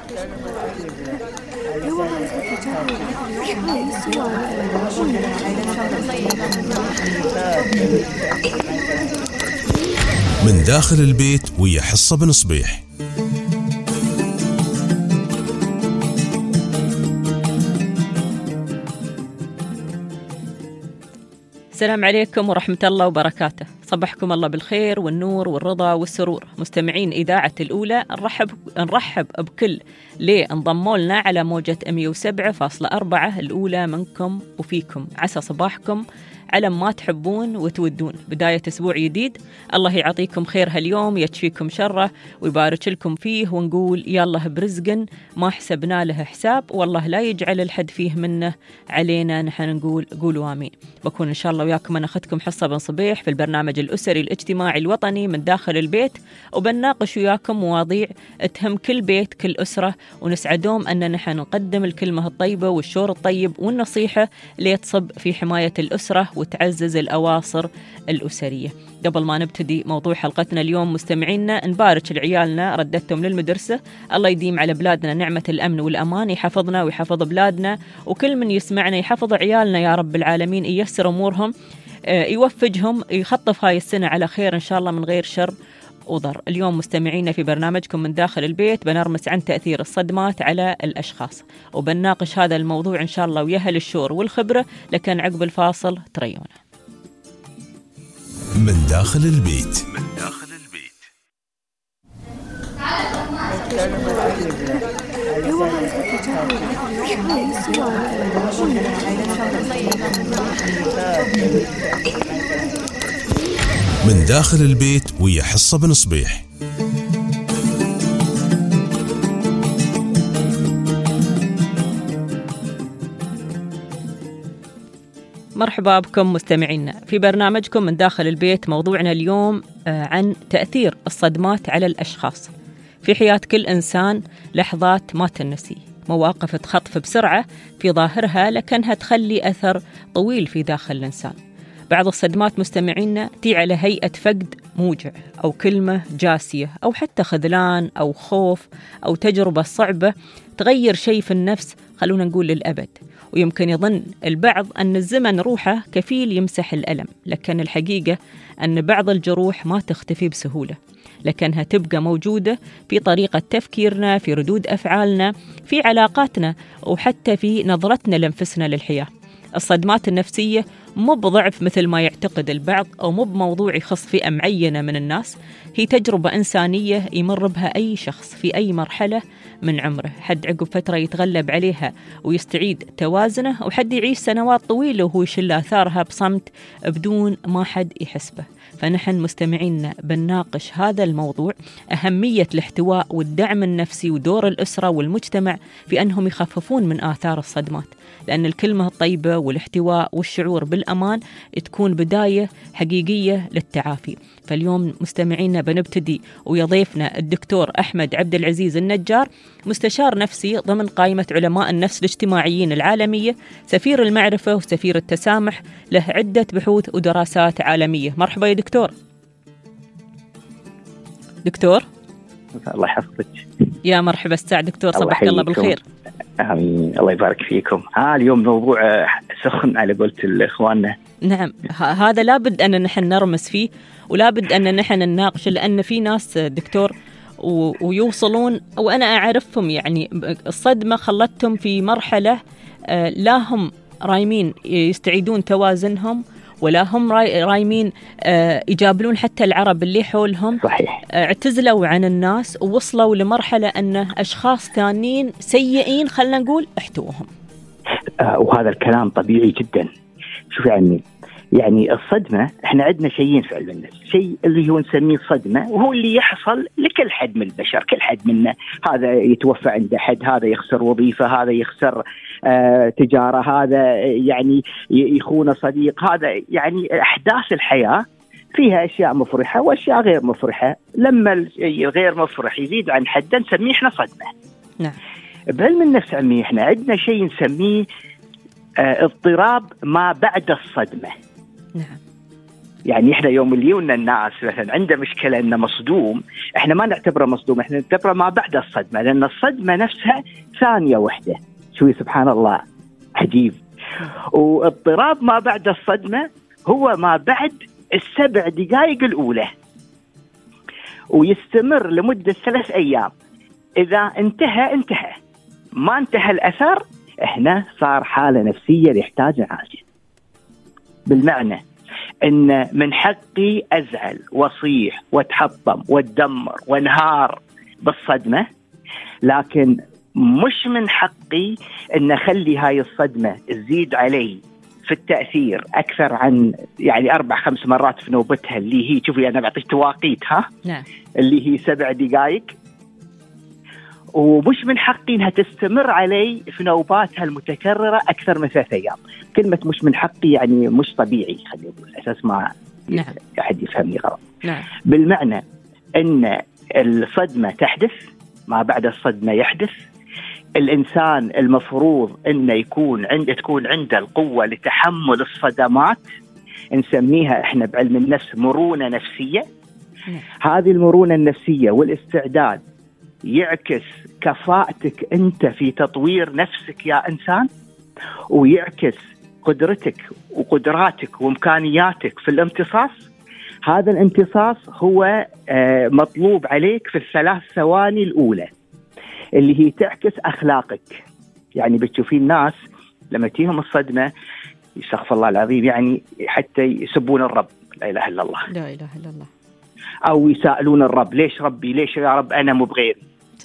من داخل البيت ويا حصة بن صبيح. السلام عليكم ورحمة الله وبركاته. صبحكم الله بالخير والنور والرضا والسرور. مستمعين إذاعة الأولى نرحب بكل ليه انضموا لنا على موجة 107.4 الأولى منكم وفيكم. عسى صباحكم على ما تحبون وتودون. بداية أسبوع جديد، الله يعطيكم خير هاليوم، يكفيكم شره ويبارك لكم فيه، ونقول يالله برزق ما حسبنا له حساب، والله لا يجعل الحد فيه منه علينا. نحن نقول قولوا آمين. بكون إن شاء الله وياكم أنا أخذكم حصة بن صبيح في البرنامج الأسري الاجتماعي الوطني من داخل البيت، وبنناقش وياكم مواضيع تهم كل بيت كل أسرة، ونسعدهم أن نحن نقدم الكلمة الطيبة والشور الطيب والنصيحة اللي تصب في حماية الأسرة وتعزز الأواصر الأسرية. قبل ما نبتدي موضوع حلقتنا اليوم مستمعينا، نبارك لعيالنا ردتهم للمدرسة. الله يديم على بلادنا نعمة الأمن والأمان، يحفظنا ويحفظ بلادنا، وكل من يسمعنا يحفظ عيالنا يا رب العالمين، ييسر أمورهم، يوفجهم، يخطف هاي السنة على خير إن شاء الله من غير شر وضر. اليوم مستمعينا في برنامجكم من داخل البيت بنرمس عن تأثير الصدمات على الأشخاص، وبنناقش هذا الموضوع إن شاء الله وياهل الشور والخبرة، لكن عقب الفاصل تريونا. من داخل البيت. من داخل البيت ويا حصة بن صبيح. مرحبا بكم مستمعينا في برنامجكم من داخل البيت. موضوعنا اليوم عن تأثير الصدمات على الأشخاص في حياة كل إنسان. لحظات ما تنسي، مواقف تخطف بسرعة في ظاهرها لكنها تخلي أثر طويل في داخل الإنسان. بعض الصدمات مستمعينا تي على هيئة فقد موجع، أو كلمة جاسية، أو حتى خذلان أو خوف أو تجربة صعبة تغير شيء في النفس، خلونا نقول للأبد. ويمكن يظن البعض أن الزمن روحه كفيل يمسح الألم، لكن الحقيقة أن بعض الجروح ما تختفي بسهولة، لكنها تبقى موجودة في طريقة تفكيرنا، في ردود أفعالنا، في علاقاتنا، وحتى في نظرتنا لأنفسنا للحياة. الصدمات النفسية مو بضعف مثل ما يعتقد البعض، أو مو بموضوع يخص فئة معينة من الناس. هي تجربة إنسانية يمر بها أي شخص في أي مرحلة من عمره. حد عقب فترة يتغلب عليها ويستعيد توازنه، وحد يعيش سنوات طويلة وهو يشل آثارها بصمت بدون ما حد يحسبه. فنحن مستمعين بنناقش هذا الموضوع، أهمية الاحتواء والدعم النفسي، ودور الأسرة والمجتمع في أنهم يخففون من آثار الصدمات، لأن الكلمة الطيبة والاحتواء والشعور بالأمان تكون بداية حقيقية للتعافي. فاليوم مستمعينا بنبتدي ويضيفنا الدكتور أحمد عبد العزيز النجار، مستشار نفسي ضمن قائمة علماء النفس الاجتماعيين العالمية، سفير المعرفة وسفير التسامح، له عدة بحوث ودراسات عالمية. مرحبا يا دكتور. الله يحفظك. يا مرحبا السعد دكتور، صبحك الله بالخير. آمين، الله يبارك فيكم. اليوم موضوع سخن على قولة الإخواننا. نعم، هذا لابد أن نحن نرمس فيه، ولابد أن نحن نناقش، لأن في ناس دكتور ويوصلون، وأنا أعرفهم، يعني الصدمة خلتهم في مرحلة لا هم رايمين يستعيدون توازنهم، ولا هم رايمين يجابلون حتى العرب اللي حولهم. صحيح. اعتزلوا عن الناس ووصلوا لمرحلة أن أشخاص ثانيين سيئين خلنا نقول احتوهم. وهذا الكلام طبيعي جدا. شوف يعني الصدمة، احنا عندنا شيئين في علم النفس، شيء اللي هو نسميه صدمة، وهو اللي يحصل لكل حد من البشر، كل حد منا. هذا يتوفى عند حد، هذا يخسر وظيفة، هذا يخسر تجارة، هذا يعني يخون صديق، هذا يعني أحداث الحياة فيها أشياء مفرحة وأشياء غير مفرحة. لما الغير مفرح يزيد عن حده نسميه احنا صدمة. نعم. بعلم النفس عمي احنا عندنا شيء نسميه اضطراب ما بعد الصدمة. نعم. يعني إحنا يوم اللي يونا الناس مثلا عنده مشكلة إنه مصدوم، إحنا ما نعتبره مصدوم، إحنا نعتبره ما بعد الصدمة، لأن الصدمة نفسها ثانية واحدة. شوي سبحان الله عجيب. واضطراب ما بعد الصدمة هو ما بعد 7 دقائق الأولى، ويستمر لمدة 3 أيام. إذا انتهى، ما انتهى الأثر، إحنا صار حالة نفسية يحتاج نعالجه. بالمعنى إن من حقي أزعل وأصيح وأتحطم وأتدمر وانهار بالصدمة، لكن مش من حقي أن أخلي هاي الصدمة تزيد علي في التأثير أكثر عن يعني 4-5 مرات في نوبتها، اللي هي شوفي أنا بعطيك تواقيت نعم. اللي هي 7 دقائق، ومش من حقي أنها تستمر علي في نوباتها المتكررة أكثر من 3 أيام. كلمة مش من حقي يعني مش طبيعي، خلينا نقول أساس ما نعم. أحد يفهمني غلط. نعم. بالمعنى أن الصدمة تحدث، ما بعد الصدمة يحدث. الإنسان المفروض أنه تكون عنده القوة لتحمل الصدمات، نسميها إحنا بعلم النفس مرونة نفسية. هذه المرونة النفسية والاستعداد يعكس كفاءتك أنت في تطوير نفسك يا إنسان، ويعكس قدرتك وقدراتك وإمكانياتك في الامتصاص. هذا الامتصاص هو مطلوب عليك في 3 ثواني الأولى، اللي هي تعكس أخلاقك. يعني بتشوفين الناس لما تيهم الصدمة يستغفر الله العظيم، يعني حتى يسبون الرب، لا إله إلا الله، لا إله إلا الله، أو يسألون الرب ليش ربي، ليش يا رب أنا مو بغيري.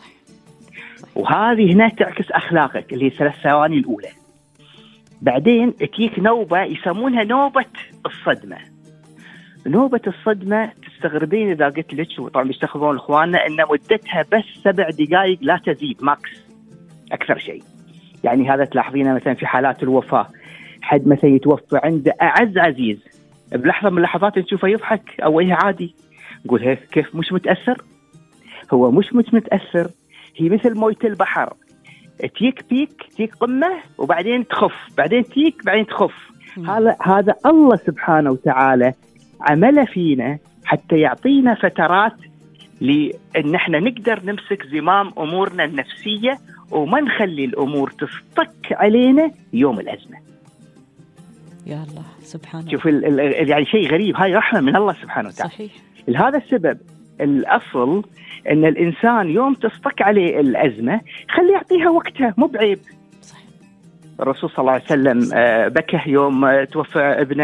وهذه هنا تعكس أخلاقك، اللي هي 3 ثواني الأولى. بعدين تجيك نوبة يسمونها نوبة الصدمة. نوبة الصدمة تستغربين إذا قلت لك، وطبعا يستخدمون إخواننا، إن مدتها بس 7 دقائق لا تزيد، ماكس أكثر شيء. يعني هذا تلاحظينه مثلا في حالات الوفاة، حد مثلا يتوفى عنده أعز عزيز، بلحظة من اللحظات نشوفه يضحك أو هي عادي، نقول هيك كيف مش متأثر؟ هو مش متأثر، هي مثل موية البحر، تيك بيك، تيك قمة وبعدين تخف، بعدين تيك، بعدين تخف. هذا الله سبحانه وتعالى عمل فينا حتى يعطينا فترات لأن احنا نقدر نمسك زمام أمورنا النفسية، وما نخلي الأمور تستك علينا يوم الأزمة. يا الله سبحانه. شوف يعني شيء غريب، هاي رحمة من الله سبحانه وتعالى. صحيح. لهذا السبب الأصل أن الإنسان يوم تستك عليه الأزمة خلي يعطيها وقتها، مو بعيب. صحيح. الرسول صلى الله عليه وسلم بكى يوم توفى ابنه،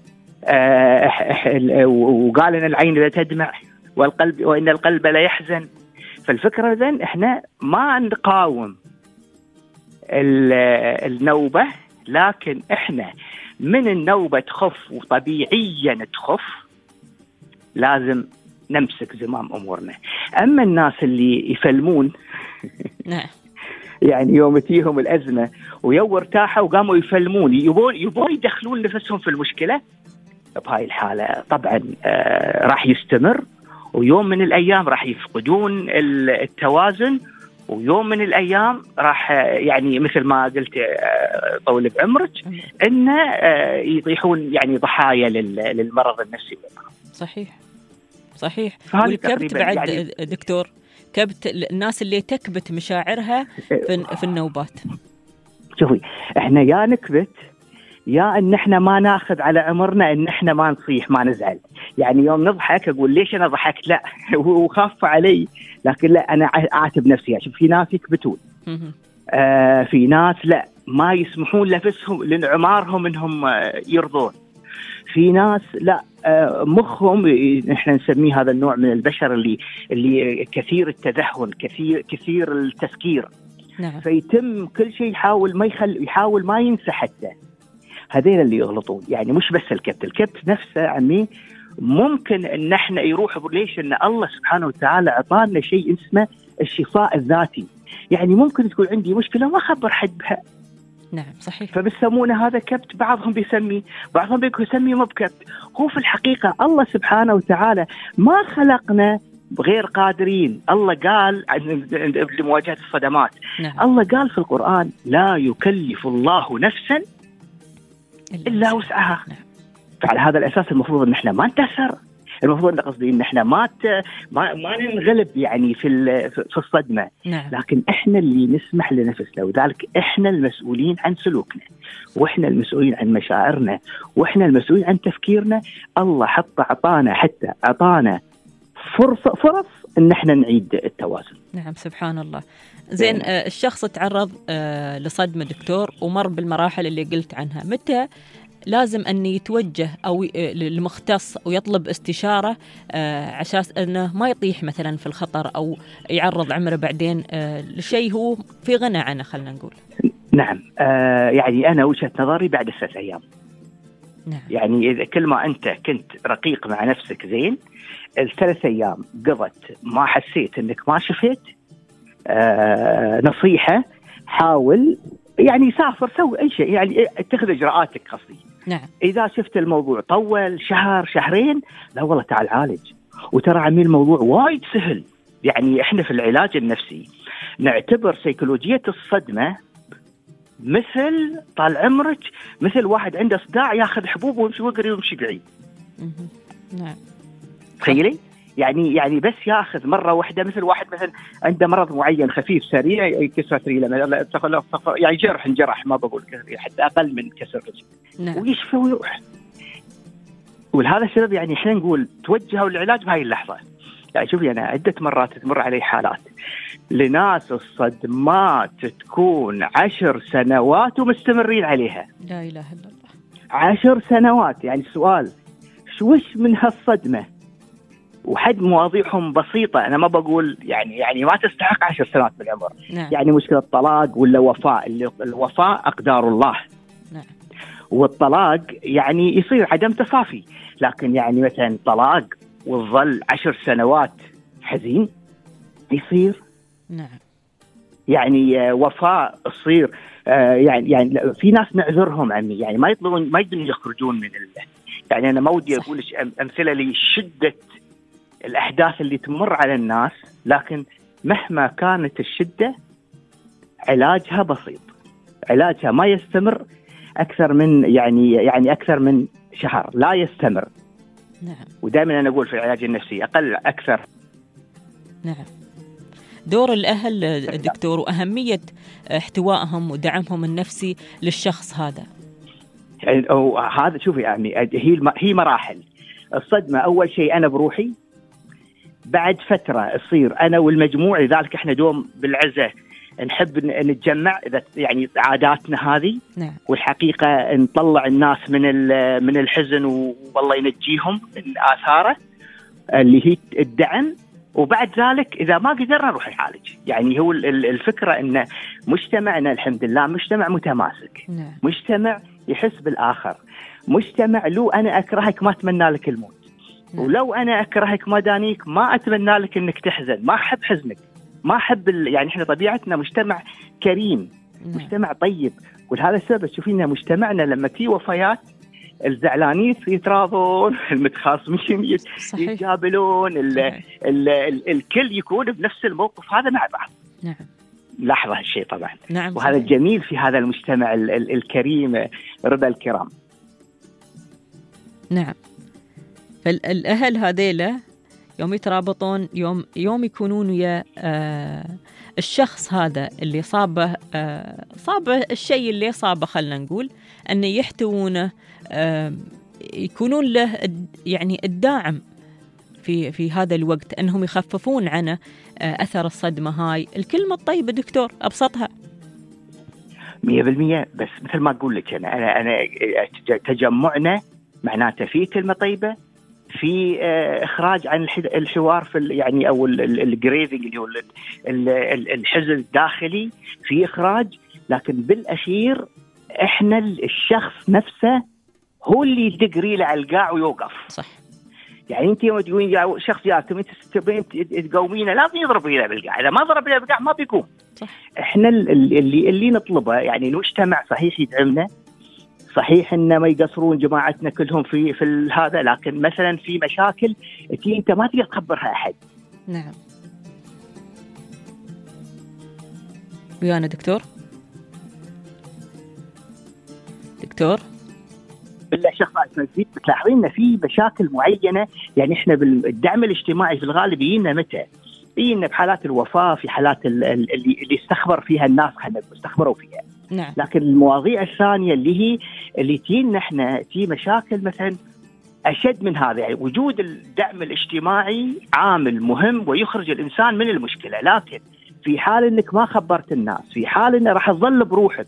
وقال إن العين لا تدمع والقلب وإن القلب لا يحزن. فالفكرة إذن إحنا ما نقاوم النوبة، لكن إحنا من النوبة تخف وطبيعيا تخف لازم نمسك زمام أمورنا. أما الناس اللي يفلمون نعم يعني يوم تيهم الأزمة ويو ارتاحوا وقاموا يفلمون، يبون يدخلون نفسهم في المشكلة، بهاي الحالة طبعا راح يستمر، ويوم من الأيام راح يفقدون التوازن، ويوم من الأيام راح يعني مثل ما قلت طول بعمرك إن يطيحون يعني ضحايا للمرض النفسي. صحيح صحيح. والكبت بعد يعني دكتور، كبت الناس اللي تكبت مشاعرها في النوبات. شوفي احنا يا نكبت يا ان احنا ما ناخذ على عمرنا ان احنا ما نصيح ما نزعل. يعني يوم نضحك اقول ليش انا ضحكت، لا وخاف علي، لكن لا انا اعاتب نفسي. شوف في ناس يكبتون، في ناس لا ما يسمحون لنفسهم لعمارهم انهم يرضون، في ناس لا مخهم احنا نسميه هذا النوع من البشر اللي كثير التدهن، كثير التفكير. نعم. فيتم كل شيء يحاول ما ينسى حتى. هذين اللي يغلطون. يعني مش بس الكبت نفسه عمي ممكن ان احنا يروح ليش ان الله سبحانه وتعالى اعطانا شيء اسمه الشفاء الذاتي. يعني ممكن تكون عندي مشكله ما اخبر حد بها. نعم صحيح. فبيسمونه هذا كبت، بعضهم بيسمي مو بكبت. هو في الحقيقه الله سبحانه وتعالى ما خلقنا غير قادرين. الله قال لمواجهه الصدمات. نعم. الله قال في القرآن لا يكلف الله نفسا إلا وسعها. نعم. فعلى هذا الاساس المفروض ان احنا ما نتاثر، المفروض ان قصدي ان احنا ما ننغلب يعني في الصدمه. نعم. لكن احنا اللي نسمح لنفسنا، وذلك احنا المسؤولين عن سلوكنا، واحنا المسؤولين عن مشاعرنا، واحنا المسؤولين عن تفكيرنا. الله اعطانا فرص ان احنا نعيد التوازن. نعم سبحان الله. زين، الشخص تعرض لصدمة دكتور ومر بالمراحل اللي قلت عنها، متى لازم أن يتوجه أو للمختص ويطلب استشارة عشان أنه ما يطيح مثلا في الخطر أو يعرض عمره بعدين لشيء هو في غنى عنه، خلنا نقول؟ نعم. يعني أنا وجهة نظري بعد 3 أيام. نعم. يعني إذا كل ما أنت كنت رقيق مع نفسك زين، ال3 أيام قضت ما حسيت أنك ما شفت، نصيحة حاول يعني سافر، سوي أي شيء، يعني اتخذ إجراءاتك قصدي. نعم. إذا شفت الموضوع طول شهر شهرين، لا والله تعال عالج. وترى عمي الموضوع وايد سهل. يعني إحنا في العلاج النفسي نعتبر سيكولوجية الصدمة مثل طال عمرك، مثل واحد عنده صداع ياخذ حبوب ويمشي ويقري ويمشي بعيد. نعم. تخيلي يعني بس ياخذ مره واحده، مثل واحد مثلا عنده مرض معين خفيف سريع يكسر رجله، يعني جرح ما بقول حتى اقل من كسر رجل. نعم. ويشفى ويروح. ولهذا السبب يعني احنا نقول توجهوا العلاج بهاي اللحظه. يعني شوفي انا عده مرات تمر علي حالات لناس الصدمات تكون 10 سنوات ومستمرين عليها. لا اله الا الله. 10 سنوات. يعني السؤال وش من هالصدمه؟ وحد مواضيعهم بسيطة، أنا ما بقول يعني ما تستحق 10 سنوات من العمر. نعم. يعني مشكلة طلاق ولا وفاء، الوفاء أقدار الله. نعم. والطلاق يعني يصير عدم تصافي، لكن يعني مثلا طلاق وظل 10 سنوات حزين يصير. نعم. يعني وفاء تصير. يعني في ناس نعذرهم عمي، يعني ما يقدرون يخرجون من يعني أنا ما ودي أقول أمثلة لشدة الأحداث اللي تمر على الناس، لكن مهما كانت الشدة علاجها بسيط، علاجها ما يستمر أكثر من يعني أكثر من شهر، لا يستمر. نعم. ودائما أنا أقول في العلاج النفسي أقل أكثر. نعم. دور الأهل دكتور وأهمية احتوائهم ودعمهم النفسي للشخص هذا. يعني هذا شوفي يعني هي مراحل الصدمة. أول شيء أنا بروحي، بعد فترة يصير أنا والمجموع. لذلك إحنا دوم بالعزة نحب نتجمع إذا يعني عاداتنا هذه. نعم. والحقيقة نطلع الناس من الحزن والله ينجيهم من آثاره اللي هي الدعم. وبعد ذلك إذا ما قدرنا نروح نعالج. يعني هو الفكرة إن مجتمعنا الحمد لله مجتمع متماسك. نعم. مجتمع يحس بالآخر، مجتمع لو أنا أكرهك ما أتمنى لك الموت. نعم. ولو أنا أكرهك ما دانيك ما أتمنى لك إنك تحزن، ما أحب حزنك، ما أحب يعني إحنا طبيعتنا مجتمع كريم. نعم. مجتمع طيب. ولهذا السبب تشوفين مجتمعنا لما في وفيات الزعلانين يتراضون، المتخاصمين يتقابلون، الكل يكون بنفس الموقف هذا مع بعض. نعم. لاحظ هالشيء طبعا. نعم. وهذا الجميل في هذا المجتمع الكريم رضا الكرام. نعم. فالأهل هذيلا يوم يترابطون، يوم يكونون ويا الشخص هذا اللي صابه الشيء اللي صابه، خلنا نقول أن يحتوونه، يكونون له يعني الداعم في هذا الوقت، أنهم يخففون عنه أثر الصدمة هاي. الكلمة الطيبة دكتور أبسطها 100%. بس مثل ما أقول لك أنا تجمعنا معناته في كلمة طيبة، في إخراج عن الحوار في يعني أو الجريفنج اللي هو الحزن الداخلي، في إخراج. لكن بالأخير إحنا الشخص نفسه هو اللي يدقري له على القاع ويوقف. صح. يعني أنت يوم تقولين شخص جاكم أنت تبين تقومينه لازم يضرب له بالقاع، إذا ما ضرب له بالقاع ما بيقوم. صح. إحنا اللي نطلبه يعني المجتمع صحيح يدعمنا، صحيح إن ما يقصرون جماعتنا كلهم في هذا، لكن مثلا في مشاكل أنت ما تقدر تخبرها أحد. نعم. ويانا دكتور بالله شخص بتلاحظين إن في مشاكل معينة. يعني إحنا بالدعم الاجتماعي في الغالب يجينا متى؟ يجينا بحالات الوفاة، في حالات اللي استخبر فيها الناس، خلينا استخبروا فيها. نعم. لكن المواضيع الثانية اللي تجينا إحنا تي مشاكل مثلا أشد من هذا. يعني وجود الدعم الاجتماعي عامل مهم ويخرج الإنسان من المشكلة، لكن في حال إنك ما خبرت الناس، في حال إنه راح تظل بروحك،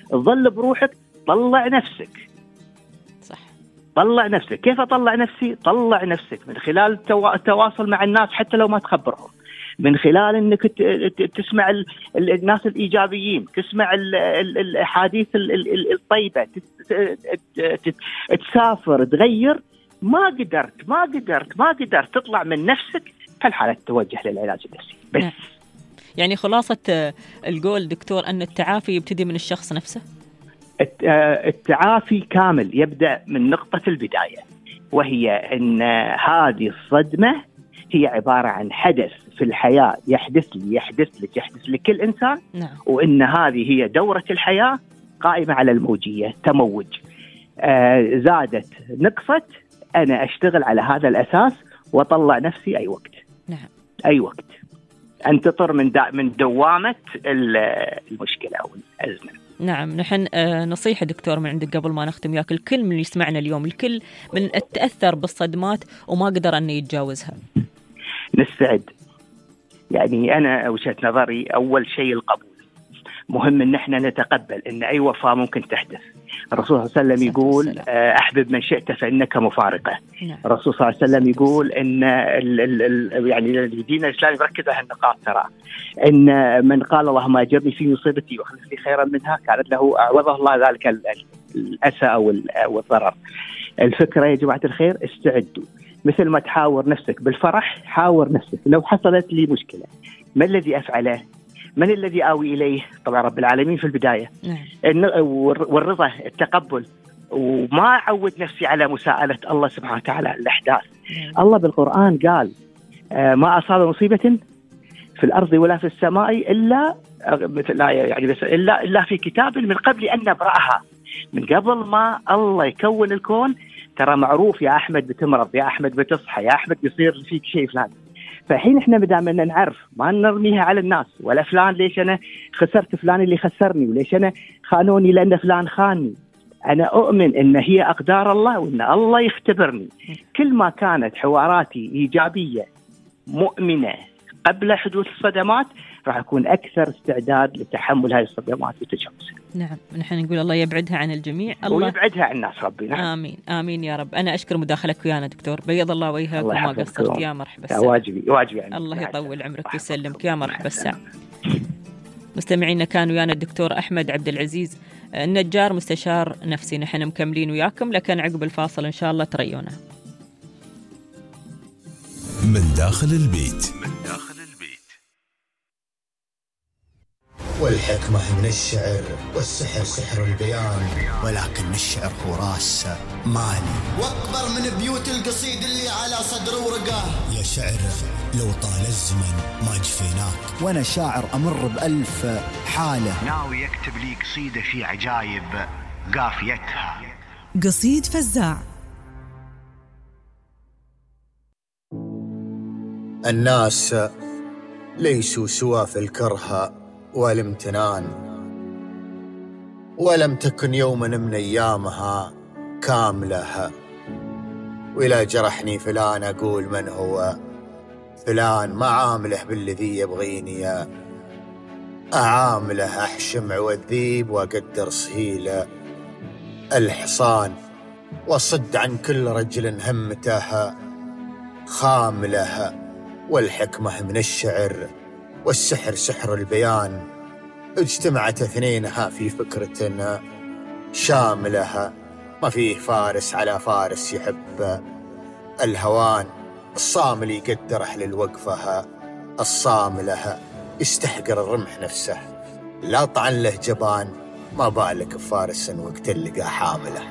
طلع نفسك. صح. طلع نفسك. كيف أطلع نفسي؟ طلع نفسك من خلال التواصل مع الناس حتى لو ما تخبرهم، من خلال انك تسمع الناس الايجابيين، تسمع الاحاديث الطيبه، تسافر، تغير. ما قدرت تطلع من نفسك، في الحاله تتوجه للعلاج النفسي بس. يعني خلاصه القول دكتور ان التعافي يبتدي من الشخص نفسه. التعافي كامل يبدا من نقطه البدايه، وهي ان هذه الصدمه هي عبارة عن حدث في الحياة يحدث لكل إنسان. نعم. وإن هذه هي دورة الحياة قائمة على الموجية، تموج. زادت، نقصت، أنا أشتغل على هذا الأساس وأطلع نفسي أي وقت. نعم. أي وقت. أنتطر من دوامة المشكلة أو الأزمة. نعم. نحن نصيحة دكتور من عندك قبل ما نختم ياك، الكل من يسمعنا اليوم، الكل من تأثر بالصدمات وما قدر أن يتجاوزها. نستعد. يعني أنا وجهة نظري أول شيء القبول. مهم إن احنا نتقبل إن أي وفاة ممكن تحدث. الرسول صلى الله عليه وسلم يقول أحبب من شئت فإنك مفارقة. نعم. الرسول صلى الله عليه وسلم يقول إن يعني الدين الإسلامي يركز على النقاط، ترى إن من قال اللهم أجرني في مصيبتي واخلف لي خيرا منها كانت له أعوضه الله ذلك الأسى أو الضرر. الفكرة يا جماعة الخير، استعدوا. مثل ما تحاور نفسك بالفرح، حاور نفسك لو حصلت لي مشكلة ما الذي أفعله؟ من الذي آوي إليه؟ طبعا رب العالمين في البداية. والرضا، التقبل، وما أعود نفسي على مساءلة الله سبحانه وتعالى الأحداث. الله بالقرآن قال ما أصاب مصيبة في الأرض ولا في السماء إلا مثل يعني بس إلا في كتاب من قبل أن نبرأها. من قبل ما الله يكون الكون ترى معروف يا أحمد بتمرض، يا أحمد بتصحى، يا أحمد بيصير فيك شيء فلان. فحين إحنا بدأنا نعرف، ما نرميها على الناس ولا فلان ليش أنا خسرت فلان اللي خسرني، وليش أنا خانوني لأن فلان خانني. أنا أؤمن إن هي أقدار الله وإن الله يختبرني. كل ما كانت حواراتي إيجابية مؤمنة قبل حدوث الصدمات، راح أكون أكثر استعداد لتحمل هذه الصدمات وتجاوزها. نعم. نحن نقول الله يبعدها عن الجميع، الله ويبعدها عن الناس ربي. نعم. آمين آمين يا رب. أنا أشكر مداخلك ويانا دكتور، بيض الله وجهك وما قصرت. يا مرحبا. واجبي يعني. الله يطول عمرك ويسلمك. يا مرحبا الساعة. مستمعينا كان ويانا الدكتور أحمد عبد العزيز النجار، مستشار نفسي. نحن مكملين وياكم، لكن عقب الفاصل إن شاء الله تريونا. من داخل البيت. والحكمة من الشعر، والسحر سحر البيان، ولكن الشعر هو راس مالي واكبر من بيوت القصيد اللي على صدر ورقاه. يا شعر لو طال الزمن ما جفيناك، وانا شاعر امر بألف حالة، ناوي يكتب لي قصيدة في عجايب قافيتها. قصيد فزاع. الناس ليسوا سوا في الكره والامتنان، ولم تكن يوما من أيامها كاملة. ولا جرحني فلان أقول من هو فلان، ما عامله بالذي يبغيني أعامله. أحشم عوذيب وأقدر صهيل الحصان، وصد عن كل رجل همته خامله. والحكمة من الشعر، والسحر سحر البيان، اجتمعت اثنينها في فكرة شاملة. ما فيه فارس على فارس يحب الهوان، الصامل يقدر أهل الوقفة الصاملة. يستحقر الرمح نفسه لا طعن له جبان، ما بالك بفارس وقت اللقى حامله.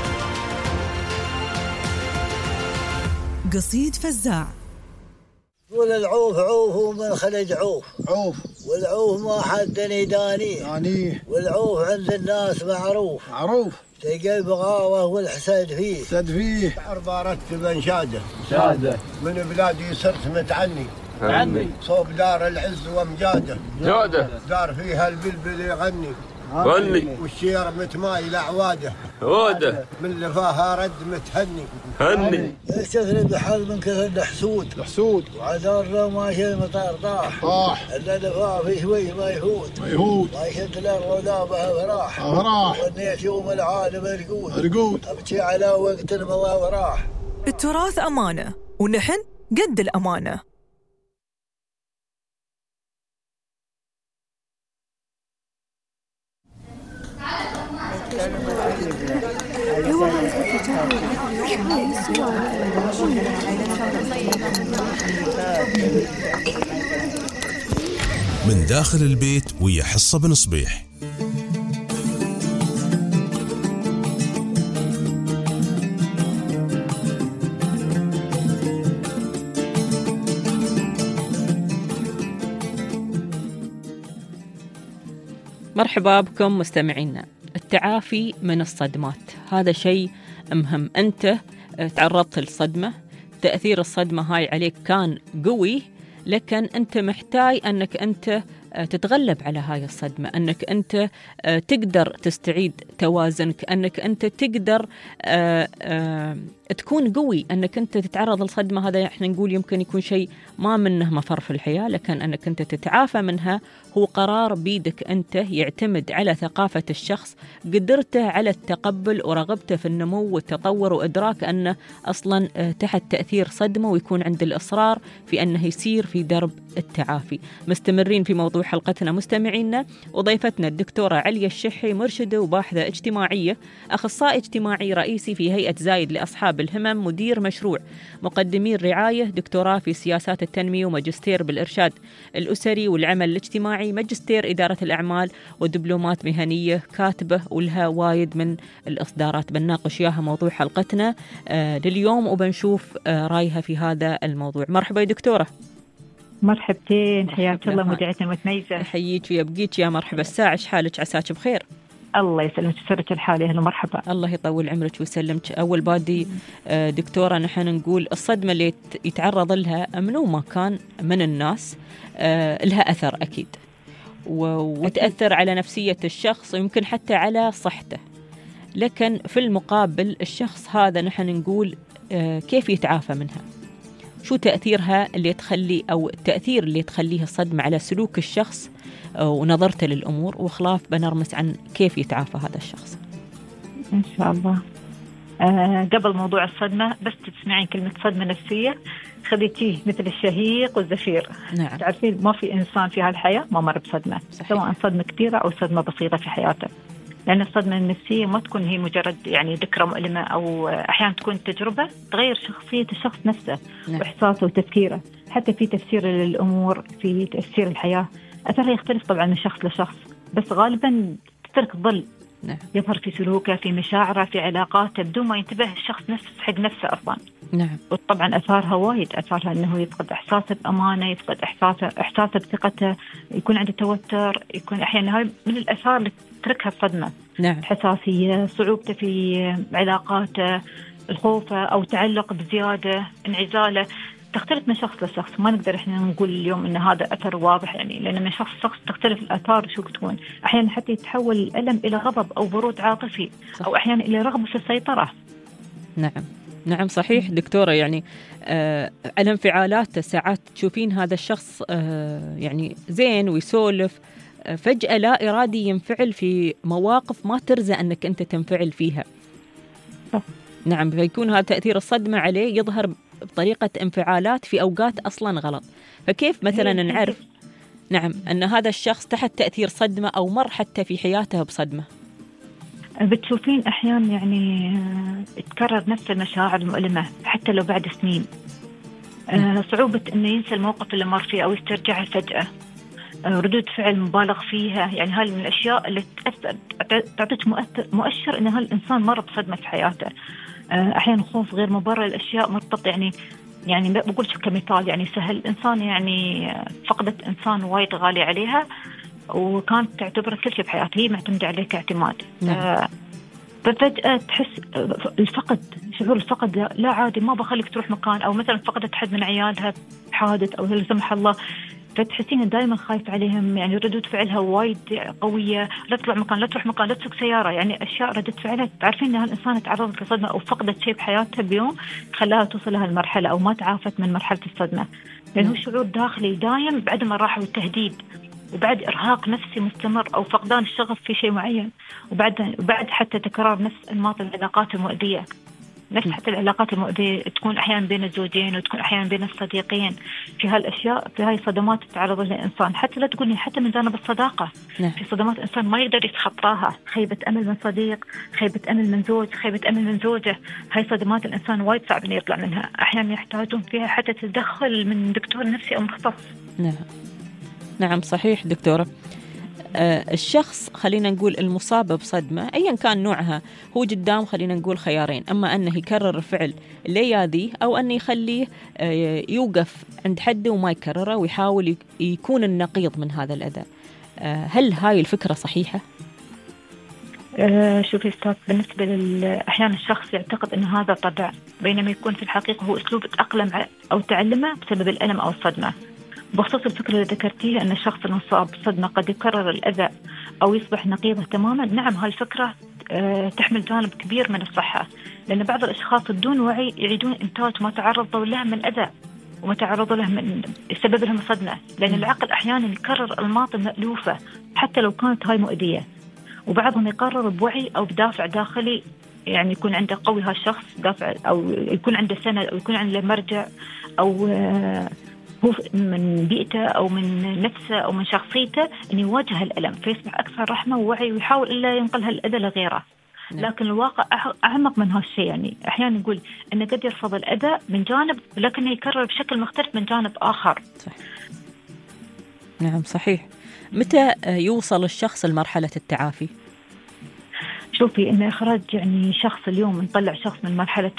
قصيد فزاع. قول العوف عوف ومن خلج عوف عوف، والعوف ما حد يدانيه، والعوف عند الناس معروف تلقى البغاوة والحسد فيه أربع رتب انشاده من بلادي صرت متعني صوب دار العز وامجاده دار فيها البلبل يغني والشير متمايل اعواده من لفاها رد متهني يستثني بحل من كثر الحسود وعذار ما شيء مطار طاح الا لفاه في شوي ما يفوت ما يشد الارض ولا بها فراح والنيش يوم العالم رقود ابكي على وقت المضى وراح. التراث امانه ونحن قد الامانه. من داخل البيت ويا حصة بن صبيح. مرحبا بكم مستمعينا. التعافي من الصدمات هذا شيء مهم. أنت تعرضت للصدمة، تأثير الصدمة هاي عليك كان قوي، لكن أنت محتاج أنك أنت تتغلب على هاي الصدمة، أنك أنت تقدر تستعيد توازنك، أنك أنت تقدر تكون قوي، أنك أنت تتعرض للصدمة. هذا احنا نقول يمكن يكون شيء ما منه مفر في الحياة، لكن أنك أنت تتعافى منها هو قرار بيدك أنت، يعتمد على ثقافة الشخص، قدرته على التقبل ورغبته في النمو والتطور وإدراك أنه أصلا تحت تأثير صدمة، ويكون عند الإصرار في أنه يسير في درب التعافي. مستمرين في موضوع حلقتنا مستمعينا، وضيفتنا الدكتورة عليا الشحي، مرشدة وباحثة اجتماعية، أخصائي اجتماعي رئيسي في هيئة زايد لأصحاب الهمم، مدير مشروع مقدمي الرعاية، دكتوراه في سياسات التنمية وماجستير بالإرشاد الأسري والعمل الاجتماعي، ماجستير إدارة الأعمال ودبلومات مهنية، كاتبة ولها وايد من الإصدارات. بنناقش ياها موضوع حلقتنا لليوم وبنشوف رأيها في هذا الموضوع. مرحبا يا دكتورة. مرحبتين، حياك الله مذيعتنا متميزة. حييك ويبقيك يا مرحبا. الساعة حالك؟ عساك بخير؟ الله يسلمك، سرت الحال. أهلا مرحبا. الله يطول عمرك ويسلمك. أول بادي دكتورة، نحن نقول الصدمة اللي يتعرض لها منو ما كان من الناس لها أثر أكيد، وتأثر على نفسية الشخص ويمكن حتى على صحته، لكن في المقابل الشخص هذا نحن نقول كيف يتعافى منها؟ شو تأثيرها اللي تخلي، أو التأثير اللي تخليه الصدمة على سلوك الشخص ونظرته للأمور، وخلاف بنرمس عن كيف يتعافى هذا الشخص إن شاء الله. قبل موضوع الصدمة بس تسمعين كلمة صدمة نفسية خليتيه مثل الشهيق والزفير. نعم. تعرفين ما في إنسان في هالحياة ما مر بصدمة، سواء صدمة كبيرة أو صدمة بسيطة في حياته، لأن الصدمة النفسية ما تكون هي مجرد يعني ذكرى مؤلمة، أو أحيانا تكون تجربة تغير شخصية الشخص نفسه. نعم. وإحساسه وتفكيره، حتى في تفسير للأمور، في تفسير الحياة. أثرها يختلف طبعا من شخص لشخص، بس غالبا تترك ظل. نعم. يظهر في سلوكه، في مشاعره، في علاقاته، بدون ما ينتبه الشخص نفسه حق نفسه أصلا. نعم. وطبعا أثارها وايد، أثارها أنه يفقد إحساسه بأمانة، يفقد إحساسه بثقته، يكون عنده توتر، يكون أحيانا هاي من الآثار اللي تتركها الصدمة. نعم. حساسية، صعوبته في علاقاته، الخوف أو تعلق بزيادة، انعزاله. تختلف من شخص لشخص، ما نقدر احنا نقول اليوم ان هذا اثر واضح يعني، لان من شخص لشخص تختلف الاثار شو تكون. احيانا حتى يتحول الالم الى غضب او برود عاطفي، صح. او احيانا الى رغبه في السيطره. نعم نعم صحيح دكتوره. يعني على انفعالاته ساعات تشوفين هذا الشخص يعني زين ويسولف، فجأة لا إرادي ينفعل في مواقف ما ترزى أنك أنت تنفعل فيها. صح. نعم. فيكون هذا تأثير الصدمة عليه يظهر بطريقة انفعالات في أوقات أصلا غلط. فكيف مثلا نعرف نعم أن هذا الشخص تحت تأثير صدمة أو مر حتى في حياته بصدمة؟ بتشوفين أحيانا يعني تكرر نفس المشاعر المؤلمة حتى لو بعد سنين. صعوبة إنه ينسى الموقف اللي مر فيه أو يسترجعه فجأة. ردود فعل مبالغ فيها، يعني هاي من الأشياء اللي تعطيك مؤشر إن هالإنسان مر بصدمة في حياته. أحيانا خوف غير مبرر، الأشياء مرتبطة يعني يعني بقول كمثال يعني سهل الإنسان يعني فقدت إنسان وايد غالي عليها وكانت تعتبره كل شيء بحياتها، هي معتمدة عليه كاعتماد. ففجأة تحس شعور الفقد لا عادي، ما بخليك تروح مكان، أو مثلا فقدت حد من عيالها بحادث أو لا سمح الله، فتحسين دائما خايف عليهم، يعني ردود فعلها وايد قوية، لا تطلع مكان، لا تروح مكان، لا تسوق سيارة، يعني أشياء ردود فعلها تعرفين أن الإنسان تعرضت لصدمة أو فقدت شيء بحياتها بيوم خلاها توصل لها المرحلة أو ما تعافت من مرحلة الصدمة، لأنه هو شعور داخلي دايم بعد ما راح والتهديد، وبعد إرهاق نفسي مستمر أو فقدان الشغف في شيء معين، وبعد حتى تكرار نفس أنماط العلاقات المؤذية، نفس حتى العلاقات المؤذية تكون أحيانا بين الزوجين وتكون أحيانا بين الصديقين، في هالأشياء في هاي صدمات تتعرض لها الإنسان، حتى لا تقولني حتى من جانب الصداقة. في صدمات الإنسان ما يقدر يتخطاها، خيبة أمل من صديق، خيبة أمل من زوج، خيبة أمل من زوجة، هاي صدمات الإنسان وايد صعب إنه يطلع منها، أحيانا يحتاجون فيها حتى تدخل من دكتور نفسي أو مختص. نعم صحيح دكتورة. الشخص خلينا نقول المصاب بصدمة أيا كان نوعها هو قدام خلينا نقول خيارين، أما أنه يكرر الفعل اللي ياذيه أو أنه يخليه يوقف عند حده وما يكرره ويحاول يكون النقيض من هذا الأذى. هل هاي الفكرة صحيحة؟ شوفي أستاذ، بالنسبة أحيانا الشخص يعتقد أن هذا طبع، بينما يكون في الحقيقة هو أسلوب تأقلم أو تعلمه بسبب الألم أو الصدمة. بخصوص الفكرة اللي ذكرتيها أن الشخص المصاب بالصدمة قد يكرر الأذى أو يصبح نقيضه تماما، نعم هاي الفكرة تحمل جانب كبير من الصحة، لأن بعض الأشخاص بدون وعي يعيدون إنتاج ما تعرضوا له من أذى وما تعرضوا له من سبب لهم الصدمة، لأن العقل أحيانا يكرر أنماط مألوفة حتى لو كانت هاي مؤذية، وبعضهم يقرر بوعي أو بدافع داخلي، يعني يكون عنده قوي هالشخص دافع، أو يكون عنده سند، أو يكون عنده مرجع، أو هو من بيئته أو من نفسه أو من شخصيته أن يواجه الألم، فيصبح أكثر رحمة ووعي ويحاول إلا ينقل هالأذى لغيره. لكن الواقع أعمق من هالشيء، يعني أحيانا نقول أنه قد يرفض الأذى من جانب لكنه يكرر بشكل مختلف من جانب آخر. صح. نعم صحيح. متى يوصل الشخص لمرحلة التعافي؟ شوفي إن إخراج يعني شخص اليوم نطلع شخص من مرحلة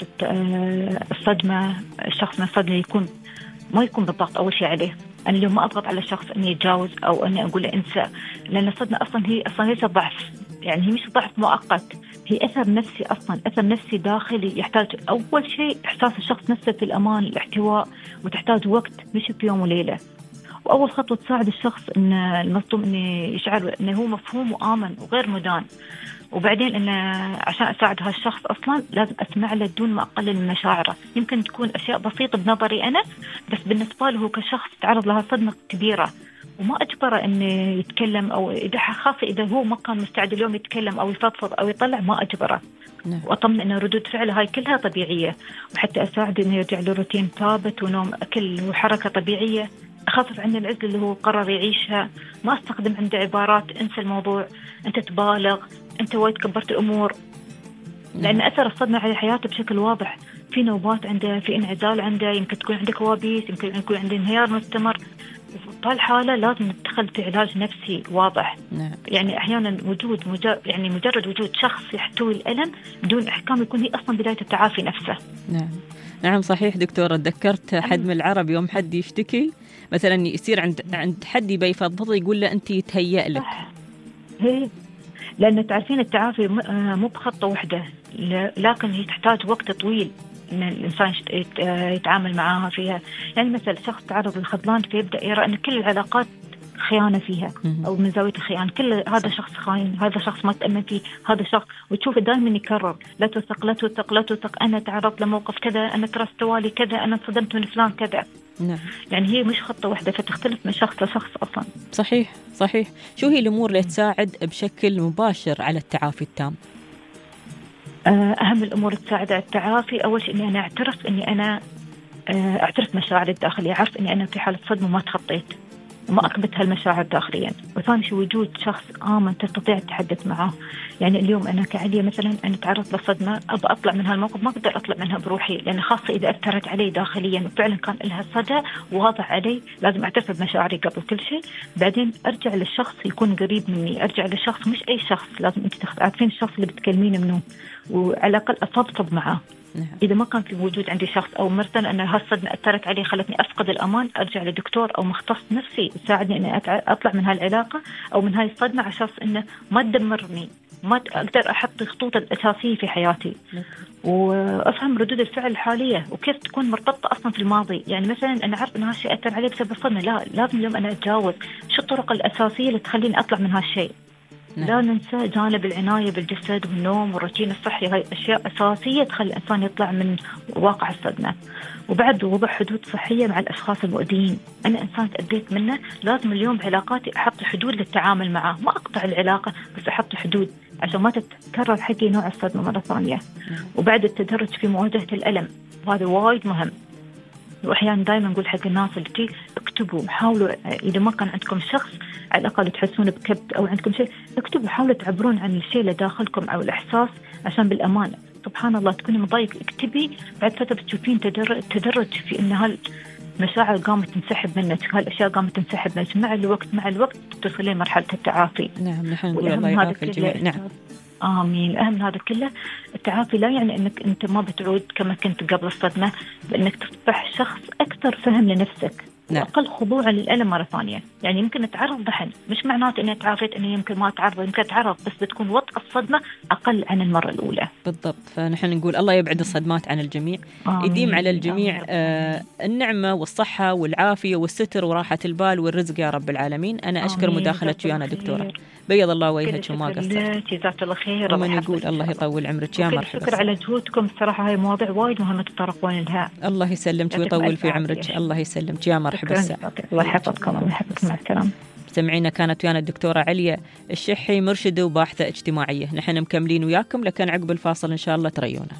الصدمة، الشخص من الصدمة ما يكون بالضغط أول شيء عليه. أنا اليوم ما أضغط على الشخص أن يتجاوز أو أن أقول له انسى، لأن الصدمة أصلا هي ليس ضعف، يعني هي مش ضعف مؤقت، هي أثر نفسي، أصلا أثر نفسي داخلي يحتاج أول شيء إحساس الشخص نفسه في الأمان، الاحتواء، وتحتاج وقت مش في يوم وليلة. وأول خطوة تساعد الشخص إن المصدوم إنه يشعر إنه هو مفهوم وآمن وغير مدان، وبعدين إن عشان أساعد هالشخص أصلاً لازم أسمع له بدون ما أقلل من مشاعره. يمكن تكون أشياء بسيطة بنظري أنا، بس بالنسبة له كشخص تعرض لها صدمة كبيرة، وما أجبره إنه يتكلم، أو إذا خاصة إذا هو ما كان مستعد اليوم يتكلم أو يفضفض أو يطلع، ما أجبره. وأطمن إن ردود فعله هاي كلها طبيعية، وحتى أساعد إنه يرجع له روتين ثابت ونوم أكل وحركة طبيعية. أخفف عنه العزلة اللي هو قرر يعيشها، ما أستخدم عنده عبارات انسى الموضوع، أنت تبالغ، أنت وايد كبرت الأمور، لأن أثر الصدمة على حياته بشكل واضح. في نوبات عنده، في انعزال عنده، يمكن تكون عنده كوابيس، يمكن يكون عنده انهيار مستمر. في هالحالة لازم نتخذ في علاج نفسي واضح. يعني أحيانا مجرد وجود شخص يحتوي الألم بدون إحكام يكون هي أصلا بداية التعافي نفسه. نعم صحيح دكتورة. تذكرت حد من العرب يوم حد يشتكي مثلا يصير عند حد يبي يفضفض يقول له أنت يتهيأ لك. هي لأن تعرفين التعافي مو بخطة واحدة، لكن هي تحتاج وقت طويل إن الإنسان يتعامل معها فيها. يعني مثلا شخص تعرض للخذلان فيبدأ يرى أن كل العلاقات خيانة فيها، أو من زاوية الخيانة، كل هذا شخص خاين، هذا شخص ما تأمن فيه، هذا شخص، وتشوفه دائما يكرر لا تثق لا تثق لا تثق، أنا تعرضت لموقف كذا، أنا ترى استوالي كذا، أنا انصدمت من فلان كذا. يعني هي مش خطة واحدة، فتختلف من شخص لشخص أصلا. صحيح. شو هي الأمور اللي تساعد بشكل مباشر على التعافي التام؟ أهم الأمور تساعد على التعافي، أول شيء إني أنا أعترف مشاعري الداخلية، أعرف إني أنا في حالة صدمة وما تخطيت وما أكبت هالمشاعر داخليا. وثاني شيء وجود شخص آمن تستطيع التحدث معه. يعني اليوم أنا كعليا مثلا أنا تعرضت لصدمة، أبى أطلع من هالموقف، ما أقدر أطلع منها بروحي، لأن خاصة إذا أثرت علي داخليا وفعلا كان لها صدى واضح علي، لازم أعترف بمشاعري قبل كل شيء. بعدين أرجع للشخص يكون قريب مني، أرجع للشخص مش أي شخص، لازم أنت تعرفين الشخص اللي بتكلمين منه، وعلى الأقل أفضفض معه. إذا ما كان في وجود عندي شخص أو مرتين أن هالصدمة أثرت علي خلتني أفقد الأمان، أرجع لدكتور أو مختص نفسي يساعدني أن أطلع من هالعلاقة أو من هاي الصدمة، عشان إنه ما تدمرني، ما أقدر أحط الخطوط الأساسية في حياتي وأفهم ردود الفعل الحالية وكيف تكون مرتبطة أصلا في الماضي. يعني مثلا أنا أعرف أن هالشيء أثر علي بسبب الصدمة، لا لازم اليوم أنا أتجاوز شو الطرق الأساسية اللي تخليني أطلع من هالشيء. لا ننسى جانب العناية بالجسد والنوم والروتين الصحي، هاي أشياء أساسية تخلي الإنسان يطلع من واقع الصدمة. وبعد وضع حدود صحية مع الأشخاص المؤذيين. أنا إنسان تأذيت منه، لازم اليوم بعلاقاتي أحط حدود للتعامل معه، ما أقطع العلاقة بس أحط حدود عشان ما تتكرر حقي نوع الصدمة مرة ثانية. وبعد التدرج في مواجهة الألم، وهذا وايد مهم. وأحيانا دائما نقول حق الناس اللي اكتبوا، حاولوا إذا ما كان عندكم شخص على الأقل تحسون بكبت أو عندكم شيء، اكتبوا، حاولوا تعبرون عن الشيء اللي داخلكم أو الإحساس عشان بالأمان. سبحان الله تكوني مضايق اكتبي، بعد فترة بتشوفين تدرج في إن هالمشاعر قامت تنسحب منك، هالأشياء قامت تنسحب منك مع الوقت تصلين مرحلة التعافي. نعم نحن نقول الله يعافي الجميع. نعم آمين. أهم من هذا كله التعافي لا يعني أنك أنت ما بتعود كما كنت قبل الصدمة، بأنك تصبح شخص أكثر فهم لنفسك. نعم. وأقل خضوعا للألم مرة ثانية. يعني يمكن أتعرض ضحن، مش معناته أني تعافيت أني يمكن ما أتعرض، يمكن أتعرض بس بتكون وطأ الصدمة أقل عن المرة الأولى. بالضبط. فنحن نقول الله يبعد الصدمات عن الجميع، يديم على الجميع النعمة والصحة والعافية والستر وراحة البال والرزق يا رب العالمين. أنا أشكر مداخلتك ويانا دكتورة، بيض الله وجهك وما قصرت. جزاك الله خير. ومن يقول الله يطول عمرك يا مرحبا. شكر على جهودكم، الصراحة هاي مواضيع وايد مهمة تتطرقون لها. الله يسلمك ويطول في عمرك. الله يسلمك يا مرحبا. الله يحفظكم. الله يحفظكم. مع السلامة. مستمعينا كانت ويانا الدكتورة عليا الشحي، مرشدة وباحثة اجتماعية. نحن مكملين وياكم لكن عقب الفاصل إن شاء الله تريونا.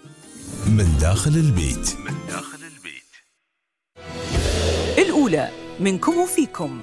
من داخل البيت. الأولى منكم وفيكم.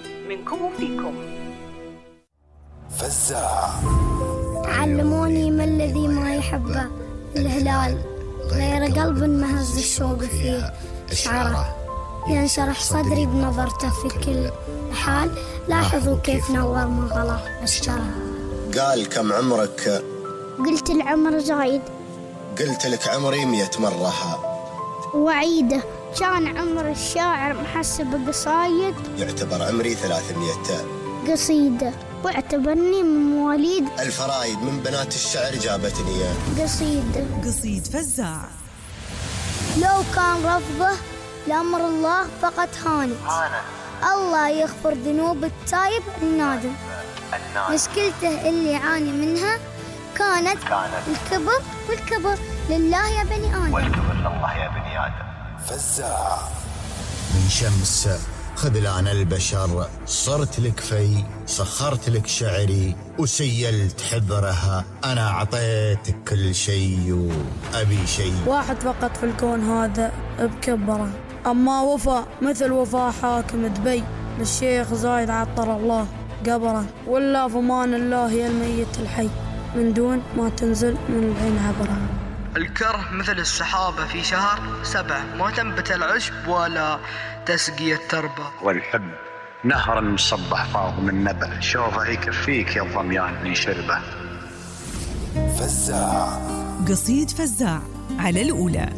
فزاع. علموني ما الذي ما يحبه الهلال، غير قلب مهز الشوق فيه شعره، ينشرح صدري بنظرته في كل حال، لاحظوا كيف نور من غلا أشجاره. قال كم عمرك؟ قلت العمر زايد. قلت لك عمري 100 مرة. وعيده كان عمر الشاعر محسب قصايد، يعتبر عمري 300 قصيدة، واعتبرني من مواليد الفرايد، من بنات الشعر جابتني قصيد فزاع. لو كان رفضه لأمر الله فقط هانت، الله يغفر ذنوب التايب النادم، مشكلته اللي يعاني منها كانت الكبر، والكبر لله يا بني آدم، والكبر لله يا بني آدم. فزاع. من شمس خذلان البشر صرت لك في، سخرت لك شعري وسيلت حبرها، أنا عطيتك كل شيء وأبي شيء واحد فقط في الكون هذا بكبره، أما وفاء مثل وفاء حاكم دبي للشيخ زايد عطر الله قبره، ولا فمان الله يا الميت الحي من دون ما تنزل من العين عبره. الكره مثل السحابة في شهر 7، ما تنبت العشب ولا تسقي التربة، والحب نهر مصبح فاض من نبع، شوفه يكفيك يا الضميان من شربه. فزاع. قصيد فزاع على الأولى.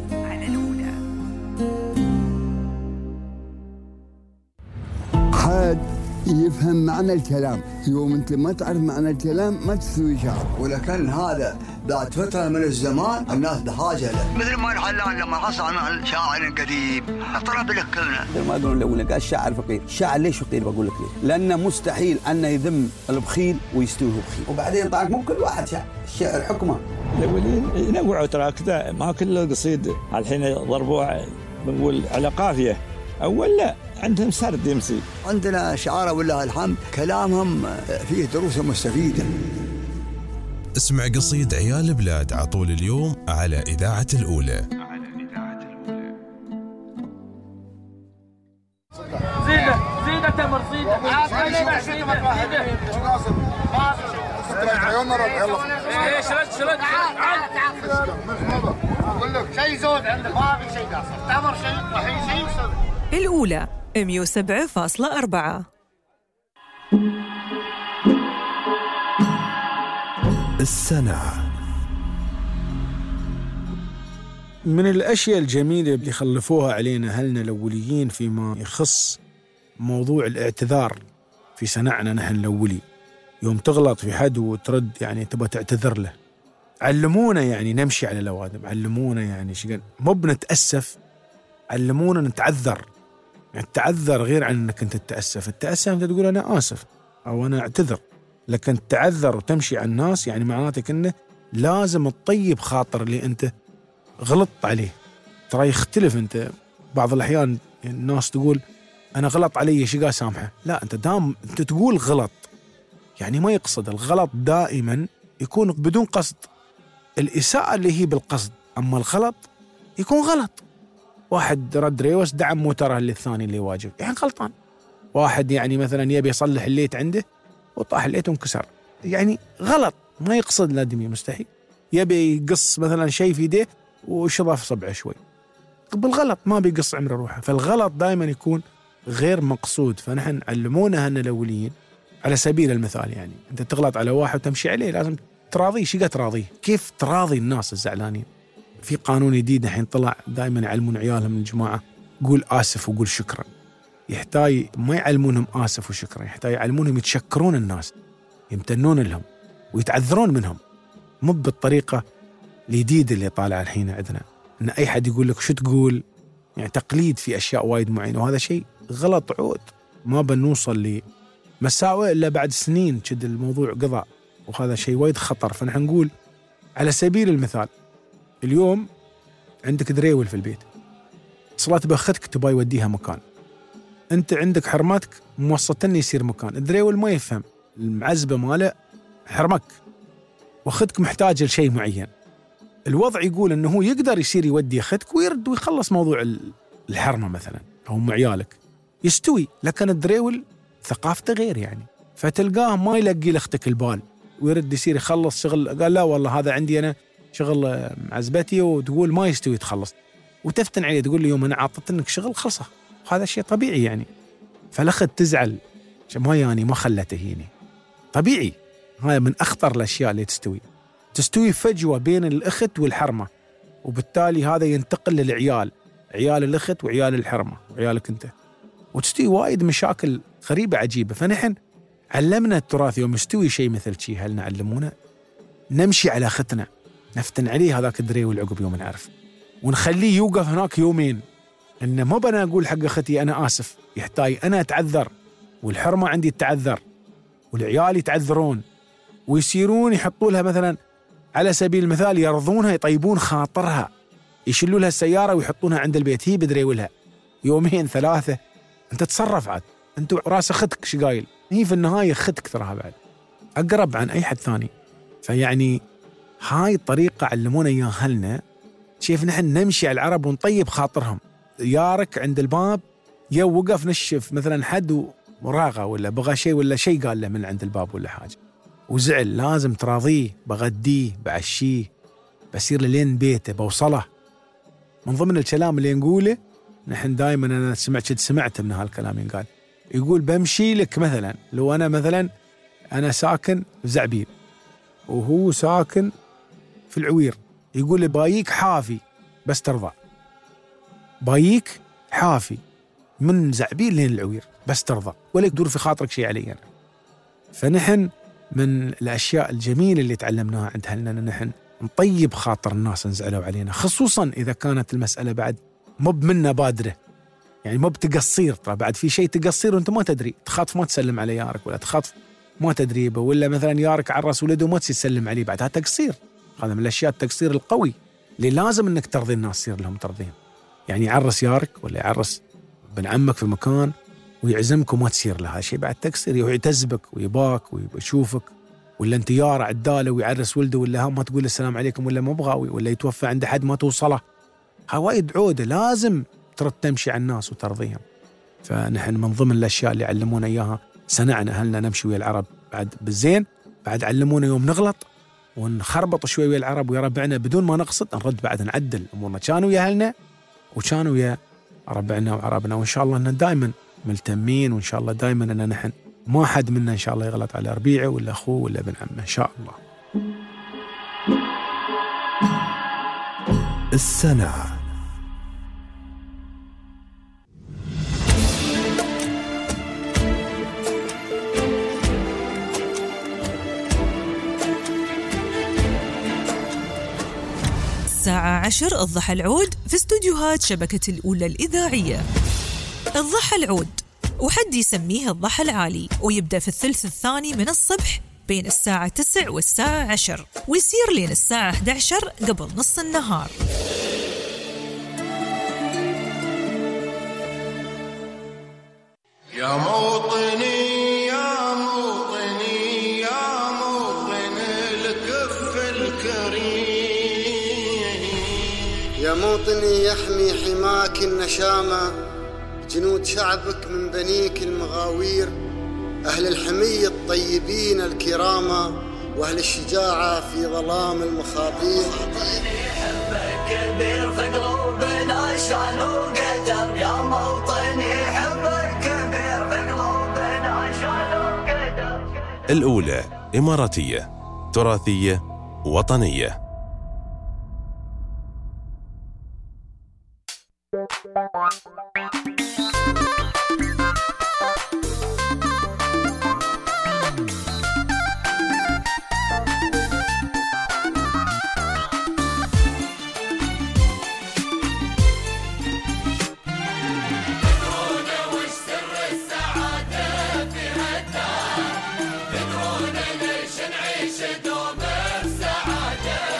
حد يفهم معنى الكلام، يوم انت ما تعرف معنى الكلام ما تسوي شعر. ولكن هذا بعد فترة من الزمان الناس بحاجة له، مثل ما الحلال لما حصل مع الشاعر القديم طلب لك كلنا. ما يقولون لو قال الشاعر فقير، الشاعر ليش فقير؟ بقول لك ليه، لأنه مستحيل أنه يذم البخيل ويستوي بخيل. وبعدين طبعا مو كل واحد شاعر، الشعر حكمه. الأولين ينوعوا ترى كذا، ما كل قصيد الحين ضربوه بنقول على قافية، أول لا عندهم سرد يمسي. عندنا شعراء والله الحمد كلامهم فيه دروس مستفيدة. اسمع قصيد عيال بلاد عطول اليوم على إذاعة الأولى. زيدة تمر زيدة. شرد أقول لك شيء زود عندك، ما في شيء قاصر، تمر شيء وحين شيء صدق. الأولى 107.4. السنة. من الأشياء الجميلة اللي خلفوها علينا أهلنا الأوليين فيما يخص موضوع الاعتذار في سنعنا نحن الأولي. يوم تغلط في حد وترد يعني تبغى تعتذر له، علمونا يعني نمشي على الأوادم، علمونا يعني مو بنتأسف، علمونا نتعذر. يعني التعذر غير عن أنك أنت تتأسف. التأسف أنت تقول أنا آسف أو أنا أعتذر، لكن تعذر وتمشي على الناس يعني معناتك أنه لازم تطيب خاطر اللي أنت غلطت عليه. ترى يختلف. أنت بعض الأحيان الناس تقول أنا غلط علي شقا سامحه، لا، أنت دام أنت تقول غلط يعني ما يقصد. الغلط دائما يكون بدون قصد، الإساءة اللي هي بالقصد، أما الغلط يكون غلط. واحد رد ريوس دعم موتره للثاني اللي واجب، يعني غلطان. واحد يعني مثلا يبي يصلح الليت عنده وطاح الليت وانكسر، يعني غلط، ما يقصد الآدمي، مستحيل. يبي يقص مثلا شيء في يده وشظف صبعه شوي، بالغلط ما بيقص عمر روحه. فالغلط دائما يكون غير مقصود. فنحن علمونا هن الأوليين على سبيل المثال، يعني أنت تغلط على واحد وتمشي عليه لازم تراضيه. شقا تراضيه؟ كيف تراضي الناس الزعلانين؟ في قانون جديد الحين طلع دائما يعلمون عيالهم الجماعة قول آسف وقول شكرا. يحتاج ما يعلمونهم آسف وشكرا، يحتاج يعلمونهم يتشكرون الناس، يمتنون لهم ويتعذرون منهم، مو بالطريقة الجديدة اللي طالعة الحين عندنا إن أي حد يقول لك شو تقول، يعني تقليد في أشياء وايد معينة، وهذا شيء غلط عود. ما بنوصل لمساوئ إلا بعد سنين كد الموضوع قضاء، وهذا شيء وايد خطر. فنحن نقول على سبيل المثال اليوم عندك دريول في البيت، صلاة بأختك تبغى يوديها مكان، أنت عندك حرماتك موسطني يصير مكان، الدريول ما يفهم المعزبة ماله حرمك واختك محتاجة لشيء معين. الوضع يقول أنه هو يقدر يصير يودي أختك ويرد ويخلص موضوع الحرمة مثلا أو مع عيالك يستوي، لكن الدريول ثقافته غير يعني. فتلقاه ما يلقي لأختك البال ويرد يصير يخلص شغل، قال لا والله هذا عندي أنا شغل معزبتي، وتقول ما يستوي تخلص وتفتن عليه، تقول لي يوم أنا عطت لك شغل خلصه. هذا شيء طبيعي يعني. فالأخت تزعل ما يعني ما خلته هيني، طبيعي. هذا من أخطر الأشياء اللي تستوي فجوة بين الأخت والحرمة، وبالتالي هذا ينتقل للعيال، عيال الأخت وعيال الحرمة وعيالك أنت، وتستوي وايد مشاكل غريبة عجيبة. فنحن علمنا التراث يوم يستوي شيء مثل شيء، هل نعلمونا نمشي على أختنا نفتن عليه هذاك الدري والعقب يوم نعرف، ونخليه يوقف هناك يومين، إنه ما بنا أقول حق أختي أنا آسف، يحتاج أنا أتعذر والحرمة عندي تتعذر والعيال يتعذرون، ويصيرون يحطوا لها مثلا على سبيل المثال يرضونها يطيبون خاطرها، يشلوا لها السيارة ويحطونها عند البيت هي بدريولها يومين ثلاثة. أنت تصرف عاد، أنت راس أختك شقايل، هي في النهاية أختك تراها بعد أقرب عن أي حد ثاني. فيعني هاي الطريقة علمونا إياها أهلنا، شايف نحن نمشي على العرب ونطيب خاطرهم. يارك عند الباب يوقف نشف مثلا حد وراغة ولا بغى شيء ولا شيء قال له من عند الباب ولا حاجة وزعل، لازم تراضيه، بغديه بعشيه بسير لين بيته بوصله. من ضمن الكلام اللي نقوله نحن دائما، أنا سمعت من هالكلام ينقال، يقول بمشي لك مثلا لو أنا مثلا أنا ساكن في زعبيل وهو ساكن في العوير، يقول لي بايك حافي بس ترضى، بايك حافي من زعبيل لين العوير بس ترضى ولا يدور في خاطرك شيء علي أنا. فنحن من الأشياء الجميلة اللي تعلمناها عند أهلنا أن نحن نطيب خاطر الناس نزعلوا علينا، خصوصا إذا كانت المسألة بعد مو بمنا بادرة، يعني مو بتقصير. ترى بعد في شيء تقصير وأنت ما تدري، تخاف ما تسلم على يارك ولا تخاف ما تدريبه، ولا مثلا يارك عرس ولده وما تسلم عليه، بعد هذا تقصير. هذا من الأشياء التقصير القوي اللي لازم أنك ترضي الناس، تصير لهم ترضيهم. يعني يعرس يارك ولا يعرس بن عمك في مكان ويعزمك وما تسير له، هذا شيء بعد تقصير. يعتز بك ويباك ويشوفك، ولا انت يارع عداله ويعرس ولده ولا ما تقول السلام عليكم ولا ما بغاوي، ولا يتوفى عند حد ما توصله، هوايد عوده. لازم ترد تمشي على الناس وترضيهم. فنحن من ضمن الاشياء اللي علمونا اياها سنعنا اهلنا نمشي ويا العرب بعد بالزين، بعد علمونا يوم نغلط ونخربط شوي ويا العرب ويا ربعنا بدون ما نقصد نرد بعد نعدل امورنا، كانوا ويا اهلنا وكانوا ويا ربعنا وعربنا. وان شاء الله ان دائما ملتمين، وان شاء الله دائما ان نحن ما حد منا إن شاء الله يغلط على ربيعه ولا أخوه ولا ابن عمه إن شاء الله. السنة. الساعة 10 الضحى العود في استوديوهات شبكة الأولى الإذاعية. الضحى العود وحد يسميه الضحى العالي، ويبدأ في الثلث الثاني من الصبح بين الساعة 9 والساعة 10، ويصير لين الساعة 11 قبل نص النهار. يا موطني يا موطني يا موطن الكف الكريم، يا موطني يحمي حماك النشامة جنود شعبك من بنيك المغاوير، أهل الحمية الطيبين الكرامة وأهل الشجاعة في ظلام المخاطير. حبك كبير في قلوبنا شان وقدر، يا موطني حبك كبير في قلوبنا شان وقدر. الأولى إماراتية، تراثية، وطنية. يدرون ليش نعيش دوم بسعادة.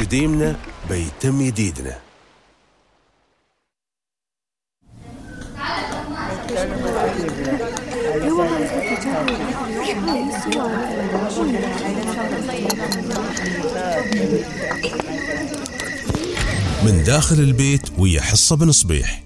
قديمنا بيتم جديدنا. من داخل البيت ويا حصة بن صبيح.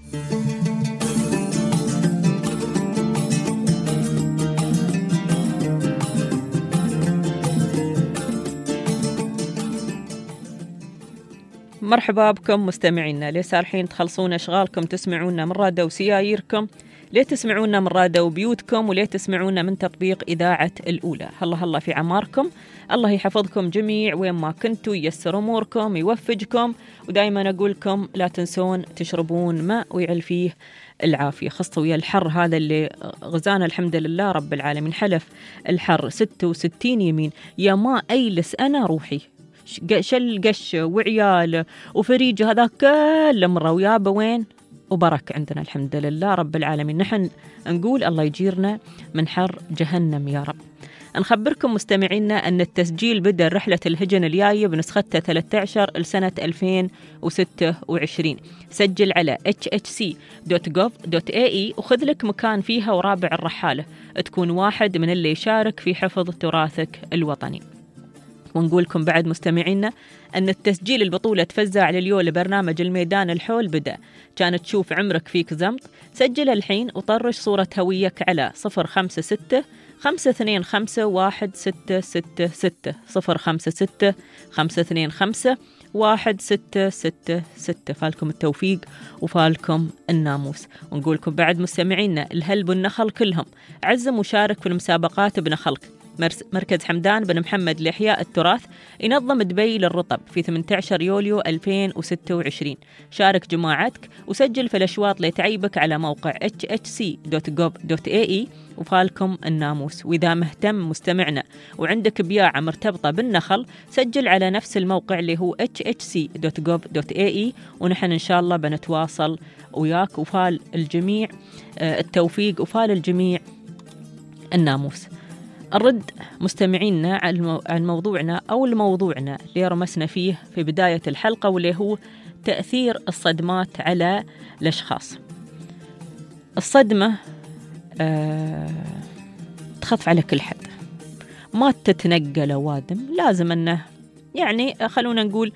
مرحبا بكم مستمعينا. ليه سارحين تخلصون أشغالكم تسمعونا من راديو سياييركم؟ ليه تسمعونا من راديو بيوتكم؟ وليه تسمعونا من تطبيق إذاعة الأولى؟ الله في عماركم، الله يحفظكم جميع وين ما كنتوا، ييسر أموركم، يوفقكم، ودائما أقول لكم لا تنسون تشربون ماء ويعل فيه العافية، خاصة ويا الحر هذا اللي غزانا الحمد لله رب العالمين. حلف الحر 66 يمين، يا ما أيلس أنا روحي شل قش وعيال وفريج هذا كله مرة ويابا وين وبرك عندنا الحمد لله رب العالمين. نحن نقول الله يجيرنا من حر جهنم يا رب. نخبركم مستمعينا أن التسجيل بدأ رحلة الهجن الجاية بنسختها 13 لسنة 2026. سجل على hhc.gov.ae وخذ لك مكان فيها ورابع الرحالة، تكون واحد من اللي يشارك في حفظ تراثك الوطني. ونقولكم بعد مستمعينا أن التسجيل البطولة تفزع لليوم لبرنامج الميدان الحول بدأ. كانت تشوف عمرك فيك زمط، سجل الحين وطرش صورة هويك على 056-525-1666 056-525-1666. فالكم التوفيق وفالكم الناموس. ونقولكم بعد مستمعينا الهلب والنخل كلهم عزم وشارك في المسابقات بنخلك. مركز حمدان بن محمد لإحياء التراث ينظم دبي للرطب في 18 يوليو 2026. شارك جماعتك وسجل في الأشواط لتعيبك على موقع hhc.gov.ae وفالكم الناموس. وإذا مهتم مستمعنا وعندك بياعة مرتبطة بالنخل، سجل على نفس الموقع اللي هو hhc.gov.ae ونحن إن شاء الله بنتواصل وياك وفال الجميع التوفيق وفال الجميع الناموس. الرد مستمعينا عن موضوعنا أو الموضوعنا اللي رمسنا فيه في بداية الحلقة، واللي هو تأثير الصدمات على الأشخاص. الصدمة تخف على كل حد، ما تتنقل وادم، لازم أنه يعني خلونا نقول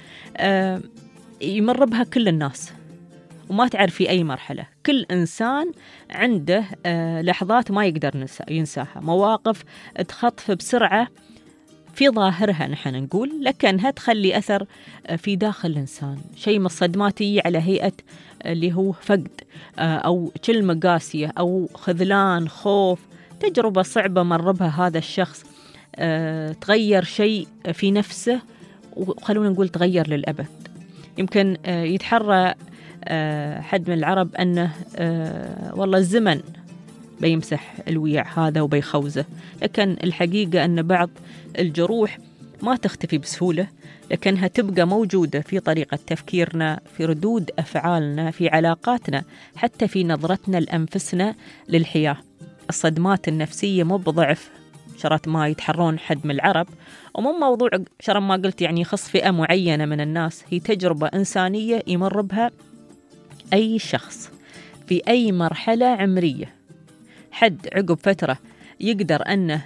يمر بها كل الناس وما تعرف في أي مرحلة. كل إنسان عنده لحظات ما يقدر ينساها، مواقف تخطف بسرعة في ظاهرها نحن نقول، لكنها تخلي أثر في داخل الإنسان. شيء من الصدمات هي على هيئة اللي هو فقد أو كلمة قاسية أو خذلان، خوف، تجربة صعبة مر بها هذا الشخص، تغير شيء في نفسه وخلونا نقول تغير للأبد. يمكن يتحرى حد من العرب أنه والله الزمن بيمسح الويع هذا وبيخوزه، لكن الحقيقة أن بعض الجروح ما تختفي بسهولة، لكنها تبقى موجودة في طريقة تفكيرنا، في ردود أفعالنا، في علاقاتنا، حتى في نظرتنا لأنفسنا للحياة. الصدمات النفسية مو بضعف شرط ما يتحرون حد من العرب، ومو موضوع شرط ما قلت يعني يخص فئة معينة من الناس، هي تجربة إنسانية يمر بها أي شخص في أي مرحلة عمرية. حد عقب فترة يقدر أنه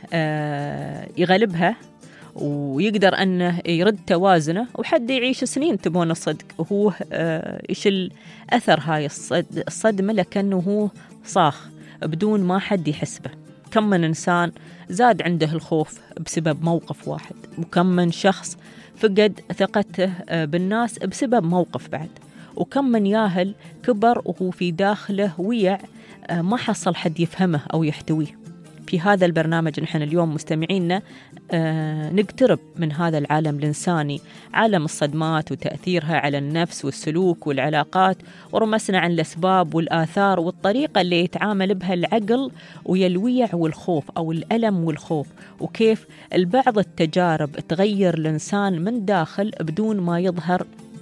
يغلبها ويقدر أنه يرد توازنه، وحد يعيش سنين تبون الصدق وهو يشل أثر هاي الصدمة لكنه هو صاخ بدون ما حد يحسبه. كم من إنسان زاد عنده الخوف بسبب موقف واحد، وكم من شخص فقد ثقته بالناس بسبب موقف بعد، وكم من ياهل كبر وهو في داخله ويع ما حصل حد يفهمه أو يحتويه. في هذا البرنامج نحن اليوم مستمعينا نقترب من هذا العالم الإنساني، عالم الصدمات وتأثيرها على النفس والسلوك والعلاقات، ورمسنا عن الأسباب والآثار والطريقة اللي يتعامل بها العقل ويا الويع والخوف أو الألم والخوف، وكيف البعض التجارب تغير الإنسان من داخل بدون ما يظهر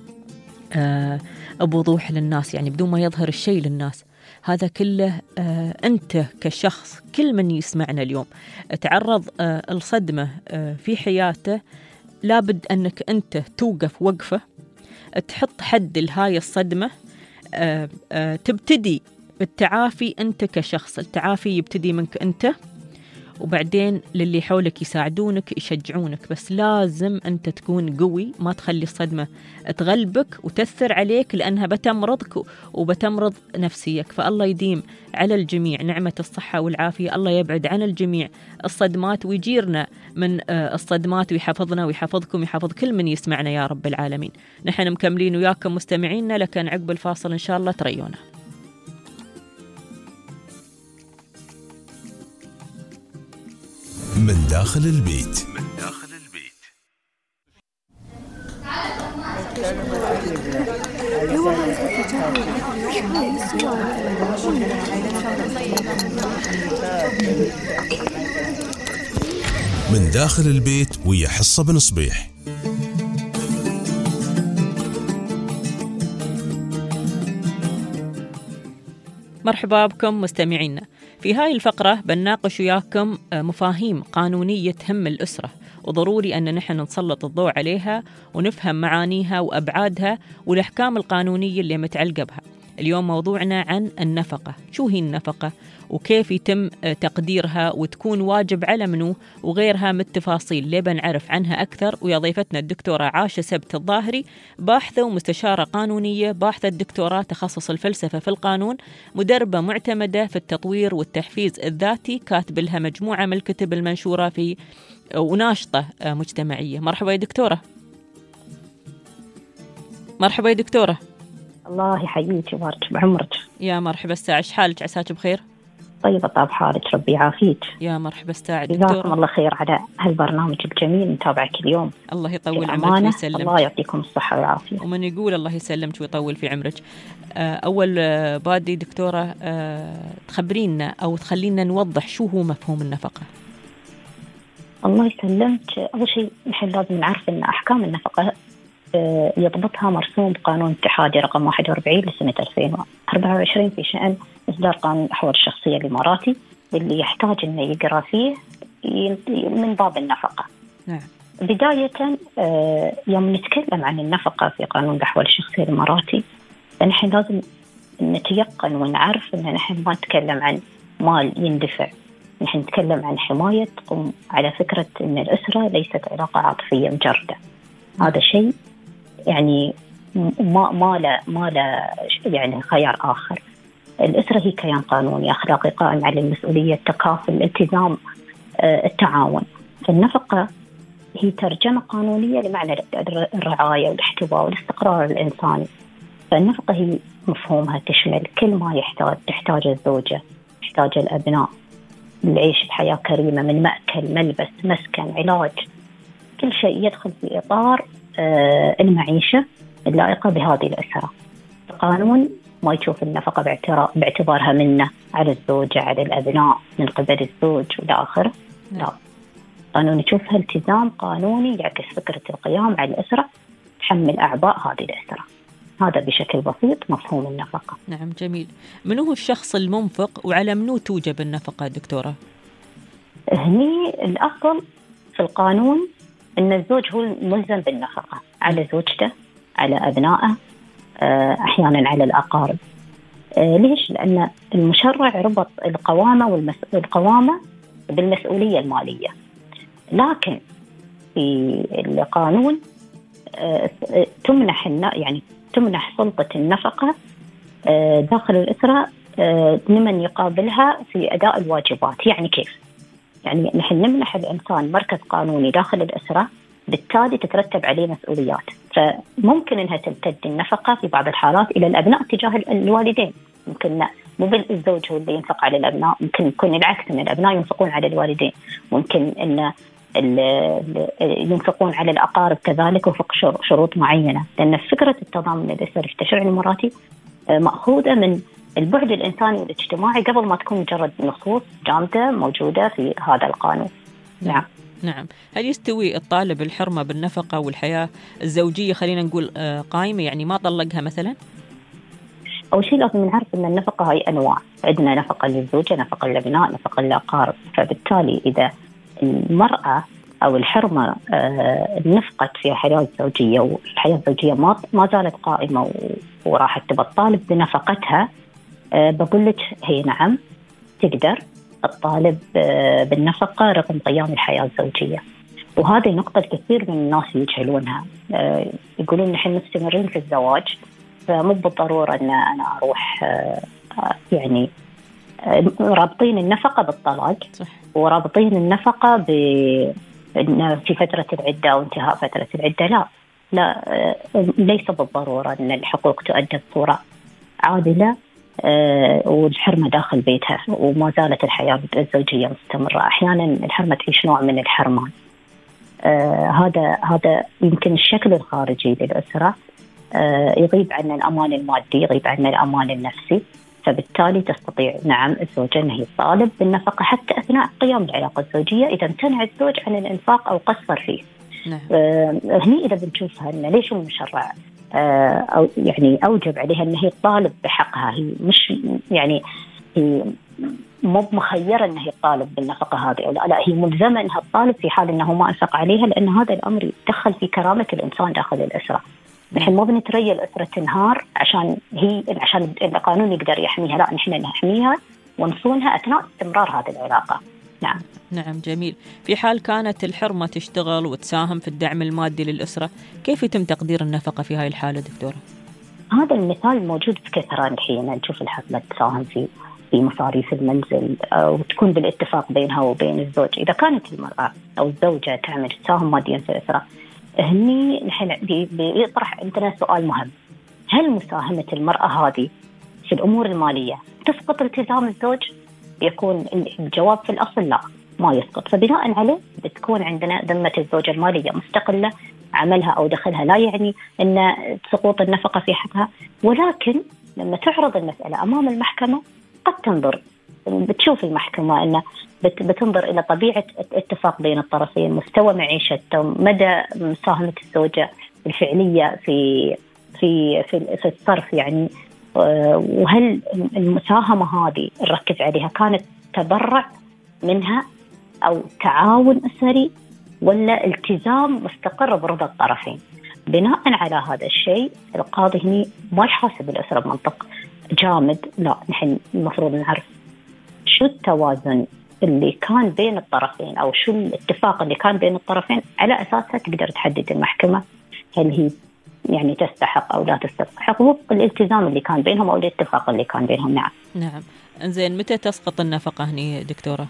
بوضوح للناس، يعني بدون ما يظهر الشيء للناس. هذا كله أنت كشخص، كل من يسمعنا اليوم تعرض الصدمة في حياته، لابد أنك أنت توقف وقفة، تحط حد لهاي الصدمة، تبتدي بالتعافي أنت كشخص. التعافي يبتدي منك أنت، وبعدين للي حولك يساعدونك يشجعونك، بس لازم أنت تكون قوي، ما تخلي الصدمة تغلبك وتأثر عليك، لأنها بتمرضك وبتمرض نفسيك. فالله يديم على الجميع نعمة الصحة والعافية، الله يبعد عن الجميع الصدمات ويجيرنا من الصدمات، ويحفظنا ويحفظكم ويحفظ كل من يسمعنا يا رب العالمين. نحن مكملين وياكم مستمعينا، لكن عقب الفاصل إن شاء الله تريونا. من داخل البيت. من داخل البيت ويا حصة بن صبيح. مرحبا بكم مستمعينا. في هاي الفقرة بنناقش وياكم مفاهيم قانونية تهم الأسرة، وضروري أن نحن نسلط الضوء عليها ونفهم معانيها وأبعادها والأحكام القانونية اللي متعلقة بها. اليوم موضوعنا عن النفقة. شو هي النفقة وكيف يتم تقديرها وتكون واجب على منو وغيرها من التفاصيل اللي بنعرف عنها أكثر. ويا ضيفتنا الدكتورة عاشة سبت الظاهري، باحثة ومستشارة قانونية، باحثة الدكتوراه تخصص الفلسفة في القانون، مدربة معتمدة في التطوير والتحفيز الذاتي، كاتب لها مجموعة من الكتب المنشورة في وناشطة مجتمعية. مرحبا يا دكتورة. مرحبا يا دكتورة. الله يحييك ويبارك بعمرك. يا مرحبا الساعة، ايش حالك؟ عساك بخير؟ طيبة طاب حالك، ربي يعافيك. يا مرحبا الساعة دكتورة. جزاكم الله خير على هالبرنامج الجميل، نتابعك اليوم. الله يطول عمرك ويسلمك. الله يعطيكم الصحة والعافية. ومن يقول الله يسلمك ويطول في عمرك. أول بادي دكتورة تخبرينا أو تخلينا نوضح شو هو مفهوم النفقة. الله يسلمك. أول شيء نحن لازم نعرف أن أحكام النفقة يضبطها مرسوم قانون اتحادي رقم 41 لسنة 2024 في شأن إصدار قانون الأحوال الشخصية الإماراتي، اللي يحتاج أنه يقرأ فيه من باب النفقة. نعم. بداية يوم نتكلم عن النفقة في قانون الأحوال الشخصية الإماراتي، فنحن لازم نتيقن ونعرف أن نحن ما نتكلم عن مال يندفع، نحن نتكلم عن حماية تقوم على فكرة أن الأسرة ليست علاقة عاطفية مجردة. هذا شيء يعني ما لا يعني خيار آخر. الأسرة هي كيان قانوني أخلاقي قائم على المسؤولية، التكافل، الالتزام، التعاون. فالنفقة هي ترجمة قانونية لمعنى الرعاية والاحتواء والاستقرار الإنساني. فالنفقة هي مفهومها تشمل كل ما تحتاج الزوجة، تحتاج الأبناء للعيش بحياة كريمة، من مأكل، ملبس، مسكن، علاج، كل شيء يدخل في إطار المعيشة اللائقة بهذه الأسرة. القانون ما يشوف النفقة باعتبارها منة على الزوجة، على الأبناء من قبل الزوج وإلى آخره. لا، القانون يشوفها التزام قانوني يعكس فكرة القيام على الأسرة، تحمل أعباء هذه الأسرة. هذا بشكل بسيط مفهوم النفقة. نعم، جميل. من هو الشخص المنفق وعلى منو توجب النفقة دكتورة؟ هني الأصل في القانون أن الزوج هو الملزم بالنفقة على زوجته، على أبنائه، أحيانا على الأقارب. ليش؟ لأن المشرع ربط القوامة بالمسؤولية المالية، لكن في القانون تمنح سلطة النفقة داخل الأسرة لمن يقابلها في أداء الواجبات. يعني كيف؟ يعني نحن نمنح الإنسان مركز قانوني داخل الأسرة، بالتالي تترتب عليه مسؤوليات، فممكن أنها تمتد النفقة في بعض الحالات إلى الأبناء تجاه الوالدين. ممكن مو الزوج هو اللي ينفق على الأبناء، ممكن يكون العكس، أن الأبناء ينفقون على الوالدين، ممكن أن ينفقون على الأقارب كذلك وفق شروط معينة. لأن فكرة التضامن الأسري في التشريع الإماراتي مأخوذة من البعد الإنساني والاجتماعي قبل ما تكون مجرد نصوص جامدة موجودة في هذا القانون. نعم. نعم. هل يستوي الطالب الحرمة بالنفقة والحياة الزوجية خلينا نقول قائمة، يعني ما طلقها مثلا؟ أول شيء لازم نعرف أن النفقة هي أنواع، عندنا نفقة للزوجة، نفقة للأبناء، نفقة للأقارب. فبالتالي إذا المرأة أو الحرمة نفقت في الحياة الزوجية، والحياة الزوجية ما زالت قائمة وراح تطالب بنفقتها، بقول لك هي نعم تقدر الطالب بالنفقة رغم قيام الحياة الزوجية. وهذه نقطة كثير من الناس يجهلونها، يقولون نحن مستمرين في الزواج فمو بالضرورة أن أنا أروح يعني رابطين النفقة بالطلاق، ورابطين النفقة في فترة العدة أو انتهاء فترة العدة. لا ليس بالضرورة أن الحقوق تؤدى بصورة عادلة والحرمة داخل بيتها وما زالت الحياة الزوجية مستمرة. أحيانا الحرمة تعيش نوع من الحرمان. هذا يمكن الشكل الخارجي للأسرة، يغيب عنا الأمان المادي، يغيب عنا الأمان النفسي، فبالتالي تستطيع نعم الزوجة أنه يطالب بالنفقة حتى أثناء قيام العلاقة الزوجية إذا امتنع الزوج عن الإنفاق أو قصر فيه. نعم. هني إذا بنشوفها أن ليش المشرع أو يعني أوجب عليها أن هي تطالب بحقها، هي مش يعني هي مو مخيرة أنها تطالب بالنفقة هذه أو لا، هي ملزمة أنها تطالب في حال أنه ما أنفق عليها، لأن هذا الأمر يدخل في كرامة الإنسان داخل الأسرة. نحن ما بنتريى الأسرة تنهار عشان القانون يقدر يحميها، لا نحن نحميها ونصونها أثناء استمرار هذه العلاقة. نعم. نعم جميل. في حال كانت الحرمة تشتغل وتساهم في الدعم المادي للأسرة، كيف يتم تقدير النفقة في هاي الحالة دكتورة؟ هذا المثال موجود بكثرة الحين، نشوف الحرمة تساهم في مصاريف المنزل وتكون بالاتفاق بينها وبين الزوج. إذا كانت المرأة أو الزوجة تعمل تساهم ماديا في الأسرة، هني نحن بيطرح عندنا سؤال مهم: هل مساهمة المرأة هذه في الأمور المالية تسقط التزام الزوج؟ يكون الجواب في الأصل لا، ما يسقط. فبناء عليه بتكون عندنا ذمة الزوجة المالية مستقلة، عملها أو دخلها لا يعني أن سقوط النفقة في حقها. ولكن لما تعرض المسألة أمام المحكمة قد تنظر، بتشوف المحكمة أن بتنظر إلى طبيعة الاتفاق بين الطرفين، مستوى معيشتهم، مدى مساهمة الزوجة الفعلية في الصرف يعني، وهل المساهمة هذه نركز عليها كانت تبرع منها أو تعاون أسري ولا التزام مستقر برضا الطرفين. بناء على هذا الشيء القاضي هنا ما يحاسب الأسرة بمنطق جامد، لا نحن المفروض نعرف شو التوازن اللي كان بين الطرفين أو شو الاتفاق اللي كان بين الطرفين، على أساسها تقدر تحدد المحكمة هل هي يعني تستحق أو لا تستحق وفق الالتزام اللي كان بينهم أو الاتفاق اللي كان بينهم. نعم. نعم. إنزين متى تسقط النفقة هني دكتورة؟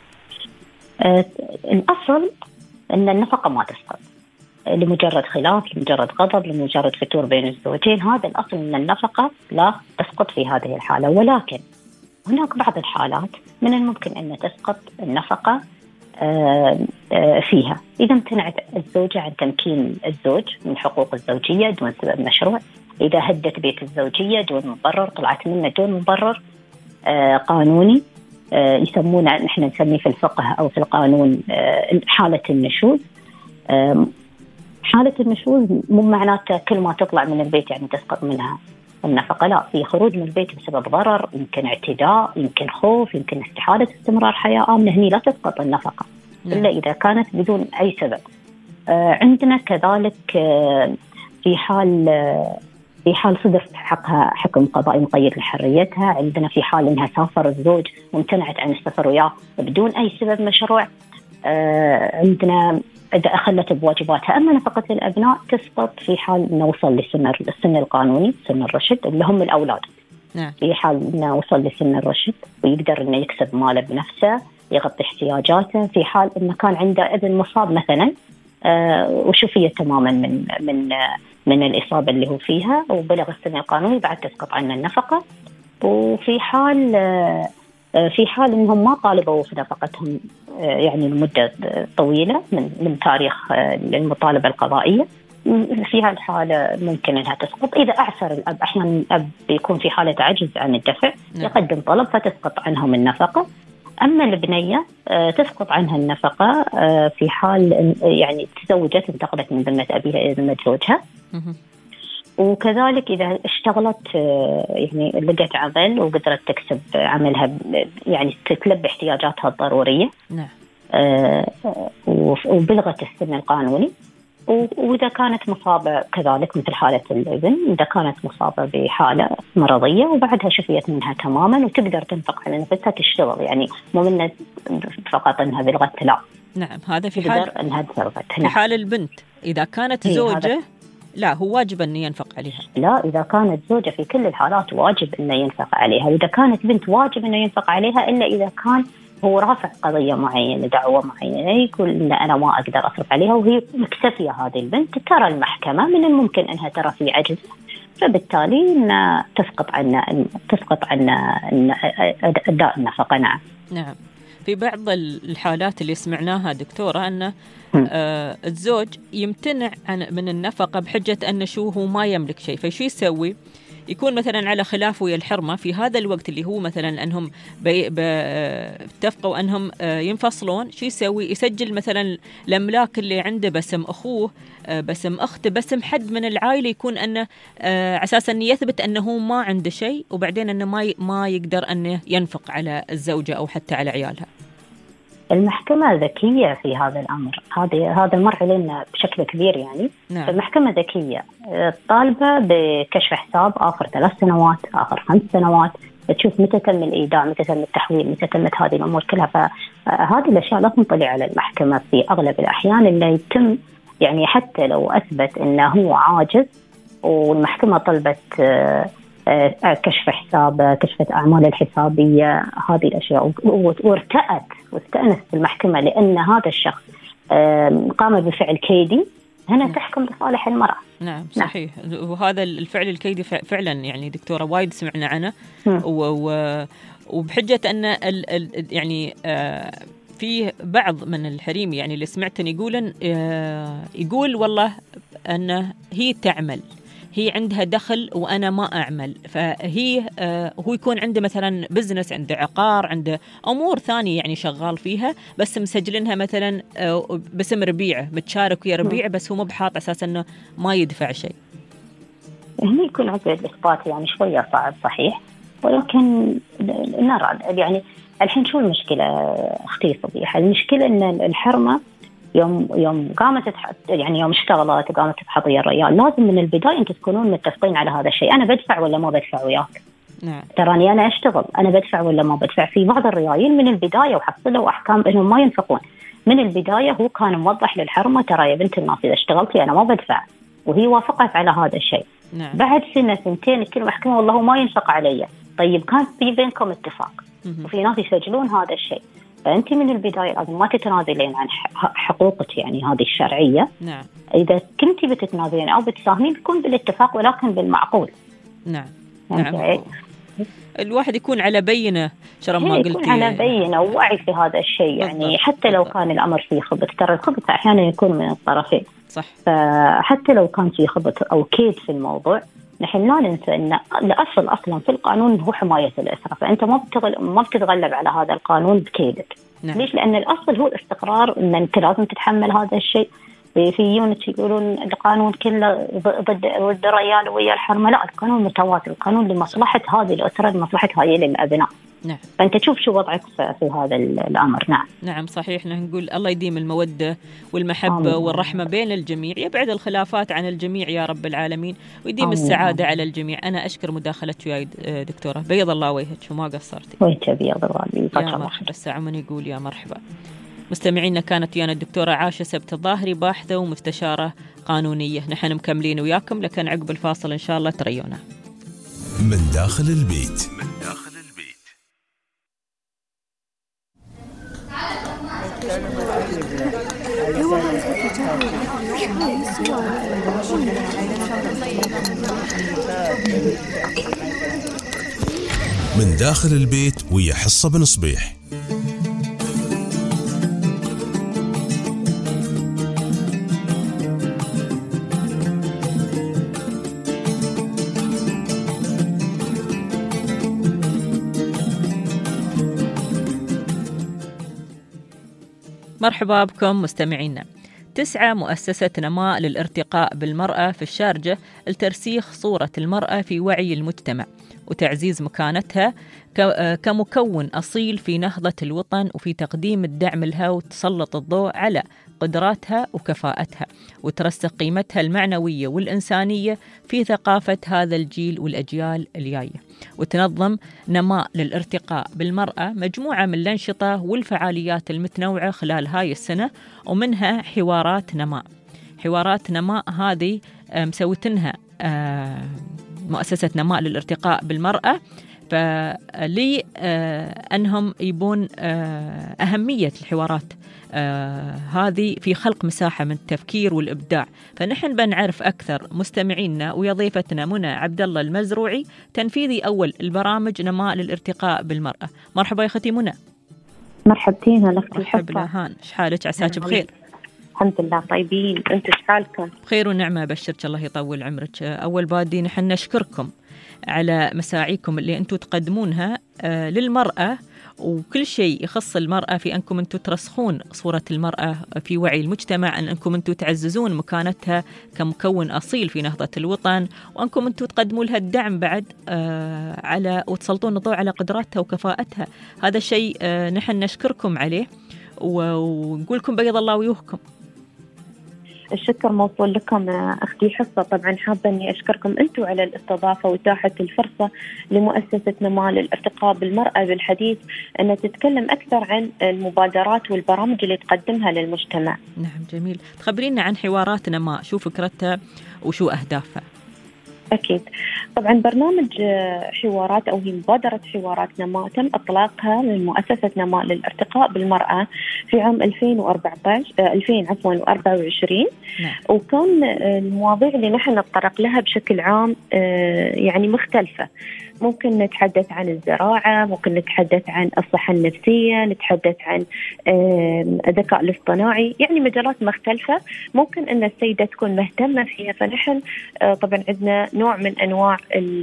الأصل أن النفقة ما تسقط لمجرد خلاف، لمجرد غضب، لمجرد فتور بين الزوجين. هذا الأصل أن النفقة لا تسقط في هذه الحالة. ولكن هناك بعض الحالات من الممكن أن تسقط النفقة فيها إذا امتنعت الزوجة عن تمكين الزوج من حقوق الزوجية دون سبب مشروع، إذا هدت بيت الزوجية دون مبرر، طلعت منه دون مبرر قانوني، يسمونه نحن نسميه في الفقه أو في القانون حالة النشوز. حالة النشوز مو معناته كل ما تطلع من البيت يعني تسقط منها النفقة، لا، في خروج من البيت بسبب ضرر، يمكن اعتداء، يمكن خوف، يمكن استحالة استمرار حياة آمنة، هني لا تسقط النفقة إلا إذا كانت بدون أي سبب. عندنا كذلك في حال صدر حقها حكم قضائي مقيد لحريتها، عندنا في حال إنها سافر الزوج وامتنعت عن السفر وياه بدون أي سبب مشروع، عندنا إذا أخلت بواجباتها. أما نفقة الأبناء تسقط في حال إنه وصل للسن القانوني، سن الرشد، اللي هم الأولاد. نعم. في حال إنه وصل لسن الرشد ويقدر إنه يكسب ماله بنفسه، يغطي احتياجاته، في حال إنه كان عنده ابن مصاب مثلا وشفية تماما من الإصابة اللي هو فيها وبلغ السن القانوني، بعد تسقط عنه النفقة. وفي حال إنهم ما طالبوا في نفقتهم يعني لمدة طويلة من تاريخ المطالبة القضائية، في هالحالة ممكن أنها تسقط. إذا أعسر الأب، أحيانا الأب بيكون في حالة عجز عن الدفع، يقدم طلب فتسقط عنهم النفقة. أما البنية تسقط عنها النفقة في حال يعني تزوجت، انتقلت من ذمة أبيها إلى ذمة زوجها. وكذلك إذا اشتغلت يعني لقت عمل وقدرت تكسب عملها يعني تلبي احتياجاتها الضرورية. نعم. وبلغت السن القانوني، وإذا كانت مصابة كذلك مثل حالة الابن، إذا كانت مصابة بحالة مرضية وبعدها شفيت منها تماما وتقدر تنفق على نفسها تشتغل، يعني مو من فقط أنها بلغت لا. نعم، هذا في حال أنها تزوجت. في حال البنت إذا كانت زوجة لا هو واجب أن ينفق عليها. لا، إذا كانت زوجة في كل الحالات واجب أن ينفق عليها، وإذا كانت بنت واجب أن ينفق عليها، إلا إذا كان هو رافع قضية معينة، دعوة معينة، يقول إن أنا ما أقدر أصرف عليها وهي مكتفية هذه البنت، ترى المحكمة من الممكن أنها ترى في عجز، فبالتالي إن تسقط عنا أداء النفقة. نعم. نعم. في بعض الحالات اللي سمعناها دكتورة أن الزوج يمتنع من النفقة بحجة أن هو ما يملك شيء، فشو يسوي؟ يكون مثلا على خلاف ويا الحرمة في هذا الوقت اللي هو مثلا أنهم اتفقوا أنهم ينفصلون. شو يسوي؟ يسجل مثلا الأملاك اللي عنده باسم أخوه، باسم أخته، باسم حد من العائلة، يكون أنه أساسا يثبت أنه ما عنده شيء، وبعدين أنه ما يقدر أنه ينفق على الزوجة أو حتى على عيالها. المحكمة ذكية في هذا الأمر، هذا مر علينا بشكل كبير يعني. نعم. المحكمة ذكية، طالبة بكشف حساب آخر 3 سنوات، آخر 5 سنوات، تشوف متى تم الإيداع، متى تم التحويل، متى تمت هذه الأمور كلها. فهذه الأشياء لا تنطلع على المحكمة في أغلب الأحيان، اللي يتم يعني حتى لو أثبت أنه هو عاجز والمحكمة طلبت كشف حساب، كشفت أعمال الحسابية، هذه الأشياء، واستأنست المحكمة لأن هذا الشخص قام بفعل كيدي، هنا تحكم بصالح المرأة. نعم صحيح. وهذا الفعل الكيدي فعلا يعني دكتورة وايد سمعنا عنه، وبحجة أن يعني في بعض من الحريم يعني اللي سمعتني يقول والله أن هي تعمل، هي عندها دخل وأنا ما أعمل، فهي هو يكون عنده مثلا بزنس، عنده عقار، عنده أمور ثانية يعني شغال فيها، بس مسجلينها مثلا باسم ربيعه، متشارك ويا ربيعه، بس هو مو بحاط أساس أنه ما يدفع شيء. هنا يكون عقد الإثبات يعني شوية صعب صحيح، ولكن نرى يعني الحين شو المشكلة أختي صبيحة؟ المشكلة أن الحرمة يوم قامت يعني يوم اشتغلت وقامت تبحث ويا الريال، لازم من البداية أنتم تكونون متفقين على هذا الشيء. أنا بدفع ولا ما بدفع وياك؟ نعم. تراني أنا أشتغل، أنا بدفع ولا ما بدفع؟ في بعض الريايل من البداية وحصلوا أحكام إنهم ما ينفقون من البداية. هو كان موضح للحرمة ترى يا بنت الناس إذا اشتغلتي أنا ما بدفع، وهي وافقت على هذا الشيء. نعم. بعد سنة سنتين كل محكمة والله ما ينفق علي. طيب كان في بينكم اتفاق وفي ناس يسجلون هذا الشيء، فأنت من البداية لازم ما تتنازلين عن حقوقك يعني هذه الشرعية. نعم. إذا كنتي بتتنازلين أو بتساهمين بيكون بالاتفاق ولكن بالمعقول. نعم. نعم. الواحد يكون على بينة شرف ما قلتي، يكون على بينة ووعي في هذا الشيء يعني. حتى لو كان الأمر فيه خبث، ترى الخبث أحيانا يكون من الطرفين. صح. فحتى لو كان فيه خبث أو كيد في الموضوع، نحن لا ننسى أن الأصل أصلا في القانون هو حماية الأسرة، فأنت ما بتتغلب على هذا القانون بكيدك. نعم. ليش؟ لأن الأصل هو الاستقرار، أن أنت لازم تتحمل هذا الشيء. في يونت يقولون القانون كله ضد الريال ويا الحرمة، لا، القانون متوازن، القانون لمصلحة هذه الأسرة، لمصلحة هاي الأبناء. نعم. فأنت تشوف شو وضعك في هذا الأمر. نعم. نعم صحيح. نقول الله يديم المودة والمحبة والرحمة بين الجميع، يبعد الخلافات عن الجميع يا رب العالمين، ويديم السعادة على الجميع. أنا أشكر مداخلتك وياي دكتورة، بيض الله وجهك وما قصرتي. وينك بيض الله. يا مرحبا. الساعة من يقول يا مرحبا. مستمعينا، كانت ويانا الدكتورة عاشة سبت الظاهري، باحثة ومستشارة قانونية. نحن مكملين وياكم، لكن عقب الفاصل إن شاء الله تريونا. من داخل البيت. من داخل البيت ويا حصة بن صبيح. مرحبا بكم مستمعينا. تسعى مؤسسة نماء للارتقاء بالمرأة في الشارجة لترسيخ صورة المرأة في وعي المجتمع وتعزيز مكانتها كمكون أصيل في نهضة الوطن وفي تقديم الدعم لها، وتسلط الضوء على قدراتها وكفاءتها، وترسخ قيمتها المعنوية والإنسانية في ثقافة هذا الجيل والأجيال الجاية. وتنظم نماء للارتقاء بالمرأة مجموعة من الأنشطة والفعاليات المتنوعة خلال هاي السنة، ومنها حوارات نماء هذه مسوتنها مؤسسة نماء للارتقاء بالمرأة، فلأنهم يبون أهمية الحوارات هذه في خلق مساحة من التفكير والإبداع. فنحن بنعرف أكثر مستمعينا ويا ضيفتنا منى عبد الله المزروعي، تنفيذي أول البرامج نماء للارتقاء بالمرأة. مرحبا يا أختي منى. مرحبتين لك. مرحبا هان، شحالك؟ عساك بخير؟ الحمد لله طيبين، أنتم شحالكم؟ بخير ونعمة، بشرك الله يطول عمرك. أول بادي نحن نشكركم على مساعيكم اللي أنتم تقدمونها للمرأة، وكل شيء يخص المرأة في أنكم أنتم ترسخون صورة المرأة في وعي المجتمع، أنكم أنتم تعززون مكانتها كمكون أصيل في نهضة الوطن، وأنكم أنتم تقدموا لها الدعم بعد على وتسلطون الضوء على قدراتها وكفاءتها. هذا الشيء نحن نشكركم عليه ونقول لكم بيض الله وجوهكم. الشكر موصول لكم أختي حصة. طبعا حابة أني أشكركم أنتم على الاستضافة وإتاحة الفرصة لمؤسسة نماء للارتقاء بالمرأة بالحديث أن تتكلم أكثر عن المبادرات والبرامج اللي تقدمها للمجتمع. نعم جميل. تخبرينا عن حوارات نماء، شو فكرتها وشو أهدافها؟ أكيد. طبعا برنامج حوارات أو هي مبادرة حوارات نماء تم إطلاقها من مؤسسة نماء للارتقاء بالمرأة في عام 2024. وكان المواضيع اللي نحن نتطرق لها بشكل عام يعني مختلفة. ممكن نتحدث عن الزراعة، ممكن نتحدث عن الصحة النفسية، نتحدث عن الذكاء الاصطناعي، يعني مجالات مختلفة ممكن أن السيدة تكون مهتمة فيها. فنحن طبعا عندنا نوع من أنواع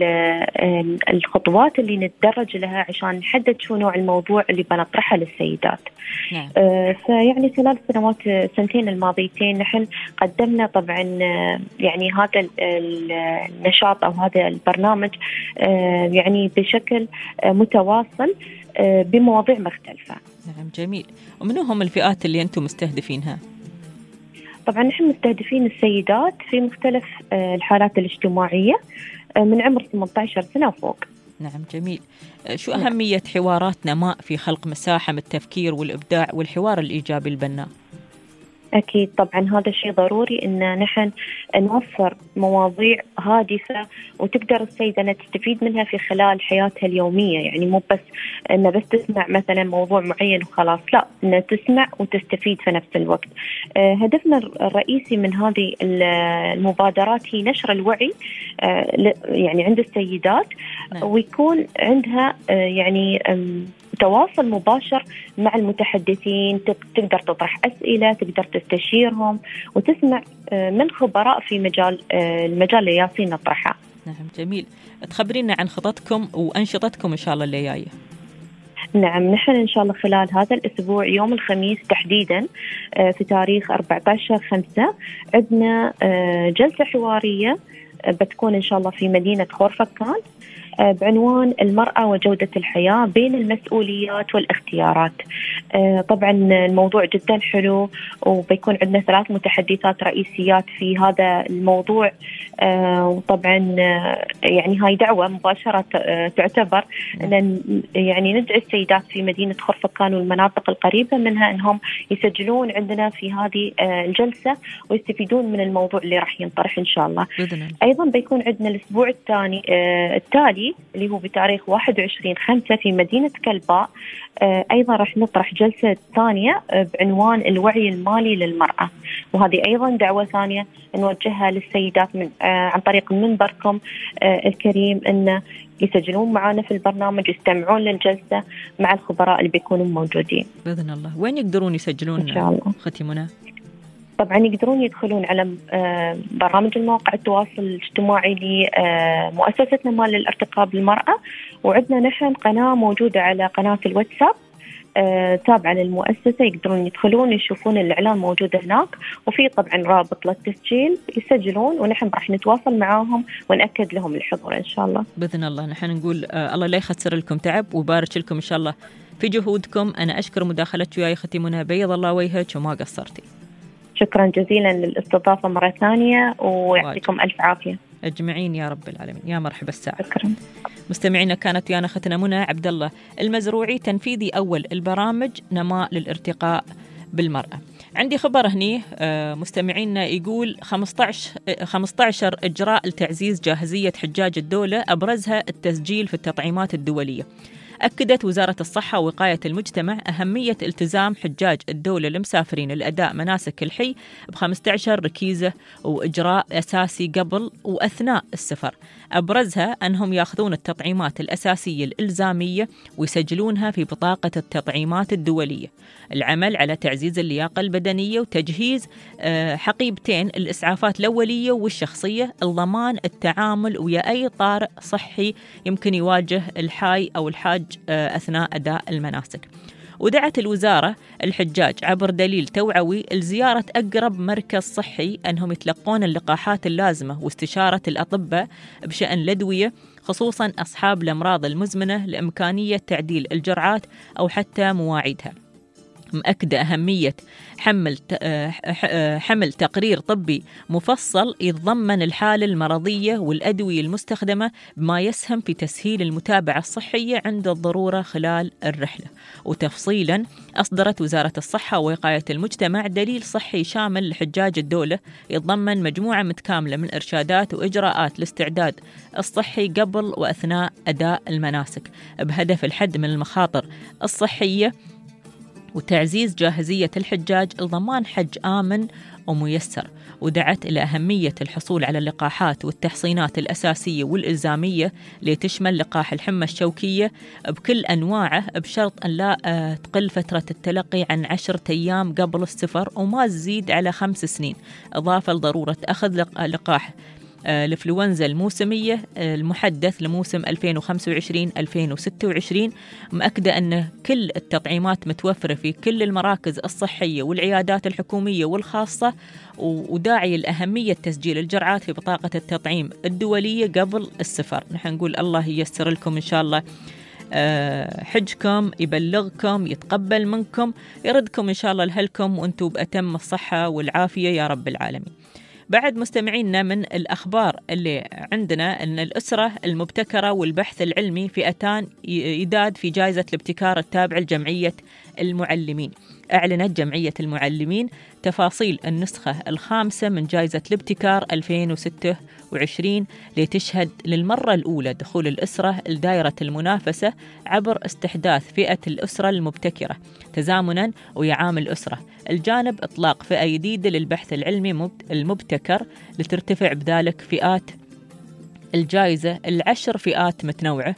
الخطوات اللي نتدرج لها عشان نحدد شو نوع الموضوع اللي بنطرحه للسيدات. فيعني خلال السنتين الماضيتين نحن قدمنا طبعا يعني هذا النشاط أو هذا البرنامج يعني بشكل متواصل بمواضيع مختلفة. نعم جميل. ومنو هم الفئات اللي أنتم مستهدفينها؟ طبعا نحن مستهدفين السيدات في مختلف الحالات الاجتماعية من عمر 18 سنة وفوق. نعم جميل. شو أهمية حوارات نماء في خلق مساحة من التفكير والإبداع والحوار الإيجابي البناء؟ أكيد طبعا هذا شيء ضروري إن نحن نوفر مواضيع هادفة وتقدر السيدة أن تستفيد منها في خلال حياتها اليومية. يعني مو بس إن بس تسمع مثلا موضوع معين وخلاص، لا، إن تسمع وتستفيد في نفس الوقت. هدفنا الرئيسي من هذه المبادرات هي نشر الوعي يعني عند السيدات، ويكون عندها يعني تواصل مباشر مع المتحدثين، تقدر تطرح أسئلة، تقدر تستشيرهم وتسمع من خبراء في المجال اللي ياسين نطرحه. نعم جميل. تخبرينا عن خططكم وأنشطتكم إن شاء الله اللي جاية. نعم نحن إن شاء الله خلال هذا الأسبوع يوم الخميس تحديدا في تاريخ 14/5 عندنا جلسة حوارية بتكون إن شاء الله في مدينة خورفكان بعنوان المرأة وجودة الحياة بين المسؤوليات والاختيارات. طبعا الموضوع جدا حلو، وبيكون عندنا 3 متحدثات رئيسيات في هذا الموضوع. وطبعا يعني هاي دعوة مباشرة تعتبر أن يعني ندعي السيدات في مدينة خورفكان والمناطق القريبة منها أنهم يسجلون عندنا في هذه الجلسة ويستفيدون من الموضوع اللي راح ينطرح إن شاء الله. أيضا بيكون عندنا الأسبوع التالي اللي هو بتاريخ 21/5 في مدينة كلباء. أيضا راح نطرح جلسة ثانية بعنوان الوعي المالي للمرأة، وهذه أيضا دعوة ثانية نوجهها للسيدات عن طريق منبركم الكريم أن يسجلون معنا في البرنامج، يستمعون للجلسة مع الخبراء اللي بيكونوا موجودين بإذن الله. وين يقدرون يسجلون إن شاء الله أختي منى؟ طبعا يقدرون يدخلون على برامج المواقع التواصل الاجتماعي لمؤسسة نماء للارتقاء بالمرأة، وعندنا نحن قناة موجودة على قناة الواتساب تابعة للمؤسسة، يقدرون يدخلون يشوفون الإعلان موجود هناك، وفي طبعا رابط للتسجيل يسجلون، ونحن راح نتواصل معاهم ونأكد لهم الحضور إن شاء الله بإذن الله. نحن نقول الله لا يخسر لكم تعب ويبارك لكم إن شاء الله في جهودكم. أنا أشكر مداخلتك وياي أختي منى، بيض الله وجهك وما قصرتي. شكرا جزيلا للاستضافة مرة ثانية، ويعطيكم ألف عافية أجمعين يا رب العالمين. يا مرحبا الساعة. شكرا. مستمعينا، كانت ويانا أختنا منى عبد الله المزروعي، تنفيذي أول البرامج نماء للارتقاء بالمرأة. عندي خبر هني مستمعينا يقول 15 إجراء لتعزيز جاهزية حجاج الدولة، أبرزها التسجيل في التطعيمات الدولية. أكدت وزارة الصحة ووقاية المجتمع أهمية التزام حجاج الدولة المسافرين لأداء مناسك الحج ب15 ركيزة وإجراء أساسي قبل وأثناء السفر، أبرزها أنهم يأخذون التطعيمات الأساسية الإلزامية ويسجلونها في بطاقة التطعيمات الدولية، العمل على تعزيز اللياقة البدنية وتجهيز حقيبتين الإسعافات الأولية والشخصية، الضمان التعامل ويا أي طارئ صحي يمكن يواجه الحاج أو الحاج أثناء أداء المناسك. ودعت الوزارة الحجاج عبر دليل توعوي لزيارة أقرب مركز صحي، أنهم يتلقون اللقاحات اللازمة واستشارة الأطباء بشأن الأدوية، خصوصا أصحاب الأمراض المزمنة، لإمكانية تعديل الجرعات أو حتى مواعيدها. مؤكدة أهمية حمل تقرير طبي مفصل يتضمن الحالة المرضية والأدوية المستخدمة، بما يسهم في تسهيل المتابعة الصحية عند الضرورة خلال الرحلة. وتفصيلا، أصدرت وزارة الصحة ووقاية المجتمع دليل صحي شامل لحجاج الدولة يتضمن مجموعة متكاملة من إرشادات وإجراءات الاستعداد الصحي قبل وأثناء أداء المناسك، بهدف الحد من المخاطر الصحية وتعزيز جاهزية الحجاج لضمان حج آمن وميسر. ودعت إلى أهمية الحصول على اللقاحات والتحصينات الأساسية والإلزامية لتشمل لقاح الحمى الشوكية بكل أنواعه، بشرط أن لا تقل فترة التلقي عن 10 أيام قبل السفر وما تزيد على 5 سنين، إضافة لضرورة أخذ لقاح الإنفلونزا الموسمية المحدث لموسم 2025-2026. مؤكدة أن كل التطعيمات متوفرة في كل المراكز الصحية والعيادات الحكومية والخاصة، وداعي الأهمية تسجيل الجرعات في بطاقة التطعيم الدولية قبل السفر. نحن نقول الله ييسر لكم إن شاء الله حجكم، يبلغكم، يتقبل منكم، يردكم إن شاء الله لهلكم وأنتم بأتم الصحة والعافية يا رب العالمين. بعد مستمعينا من الأخبار اللي عندنا أن الأسرة المبتكرة والبحث العلمي فئتان يداد في جائزة الابتكار التابعة لجمعية المعلمين. أعلنت جمعية المعلمين تفاصيل النسخة الخامسة من جائزة الابتكار 2026 لتشهد للمرة الأولى دخول الأسرة لدائرة المنافسة عبر استحداث فئة الأسرة المبتكرة تزامنا ويا عام الأسرة، الجانب إطلاق فئة جديدة للبحث العلمي المبتكر لترتفع بذلك فئات الجائزة 10 فئات متنوعة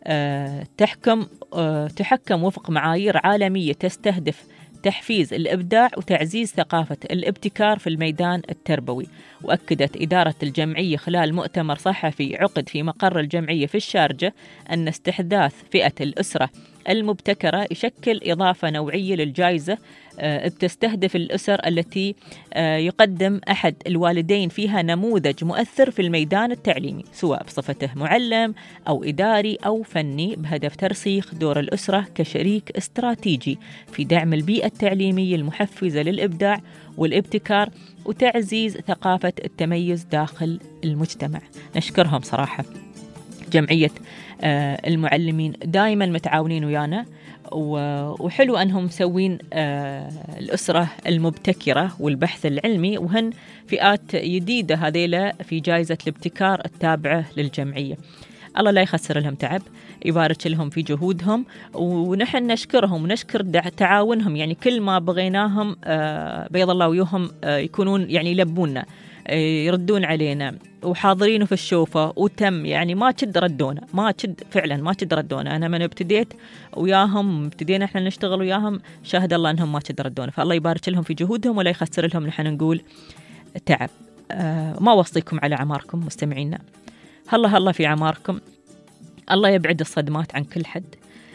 تحكم وفق معايير عالمية تستهدف تحفيز الإبداع وتعزيز ثقافة الابتكار في الميدان التربوي. وأكدت إدارة الجمعية خلال مؤتمر صحفي عقد في مقر الجمعية في الشارجة أن استحداث فئة الأسرة المبتكرة يشكل إضافة نوعية للجائزة بتستهدف الأسر التي يقدم أحد الوالدين فيها نموذج مؤثر في الميدان التعليمي، سواء بصفته معلم أو إداري أو فني، بهدف ترسيخ دور الأسرة كشريك استراتيجي في دعم البيئة التعليمية المحفزة للإبداع والابتكار وتعزيز ثقافة التميز داخل المجتمع. نشكرهم صراحة جمعية المعلمين، دائما متعاونين ويانا، وحلو أنهم مسوين الأسرة المبتكرة والبحث العلمي، وهن فئات جديدة هذيلا في جائزة الابتكار التابعة للجمعية. الله لا يخسر لهم تعب، يبارك لهم في جهودهم، ونحن نشكرهم ونشكر تعاونهم. يعني كل ما بغيناهم بيض الله ويوهم يكونون يعني يلبونا، يردون علينا وحاضرين في الشوفة وتم، يعني ما تشد ردونا، ما تشد فعلا ما تشد ردونا. أنا من ابتديت وياهم ابتدينا احنا نشتغل وياهم، شاهد الله أنهم ما تشد ردونا، فالله يبارك لهم في جهودهم ولا يخسر لهم نحن نقول تعب. ما وصيكم على عماركم مستمعينا، هلا في عماركم، الله يبعد الصدمات عن كل حد،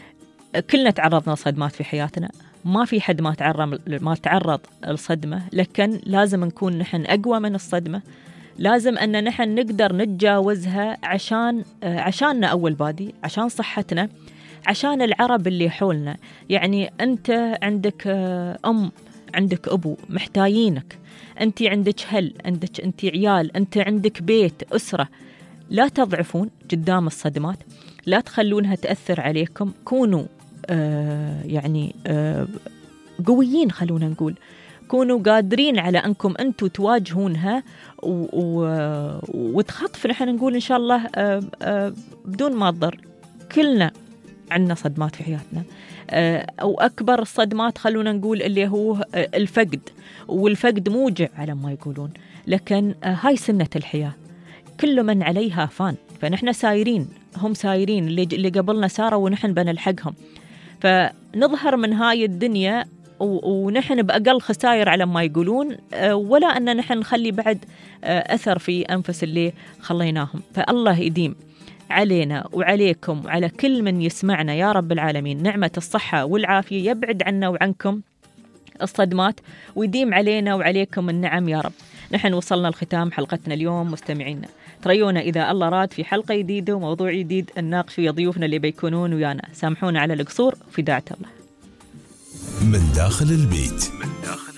كلنا تعرضنا لصدمات في حياتنا، ما في حد ما تعرض لصدمة، لكن لازم نكون نحن أقوى من الصدمة. لازم أن نحن نقدر نتجاوزها عشاننا أول بادي، عشان صحتنا، عشان العرب اللي حولنا. يعني أنت عندك عندك أبو محتاجينك، أنت عندك أنت عيال، أنت عندك بيت، أسرة. لا تضعفون قدام الصدمات، لا تخلونها تأثر عليكم. كونوا قويين، خلونا نقول كونوا قادرين على أنكم أنتوا تواجهونها وتخطف. نحن نقول إن شاء الله بدون ما تضر. كلنا عندنا صدمات في حياتنا، أو أكبر الصدمات خلونا نقول اللي هو الفقد، والفقد موجع على ما يقولون، لكن هاي سنة الحياة، كل من عليها فان. فنحن سايرين، هم سايرين، اللي قبلنا ساروا ونحن بنلحقهم. فنظهر من هاي الدنيا ونحن بأقل خسائر على ما يقولون، ولا أن نحن نخلي بعد أثر في أنفس اللي خليناهم. فالله يديم علينا وعليكم وعلى كل من يسمعنا يا رب العالمين نعمة الصحة والعافية، يبعد عنا وعنكم الصدمات، ويديم علينا وعليكم النعم يا رب. نحن وصلنا لختام حلقتنا اليوم مستمعينا، تريونا إذا الله راد في حلقة جديدة وموضوع جديد نناقش ويا ضيوفنا اللي بيكونون ويانا. سامحونا على القصور، في داعة الله. من داخل البيت.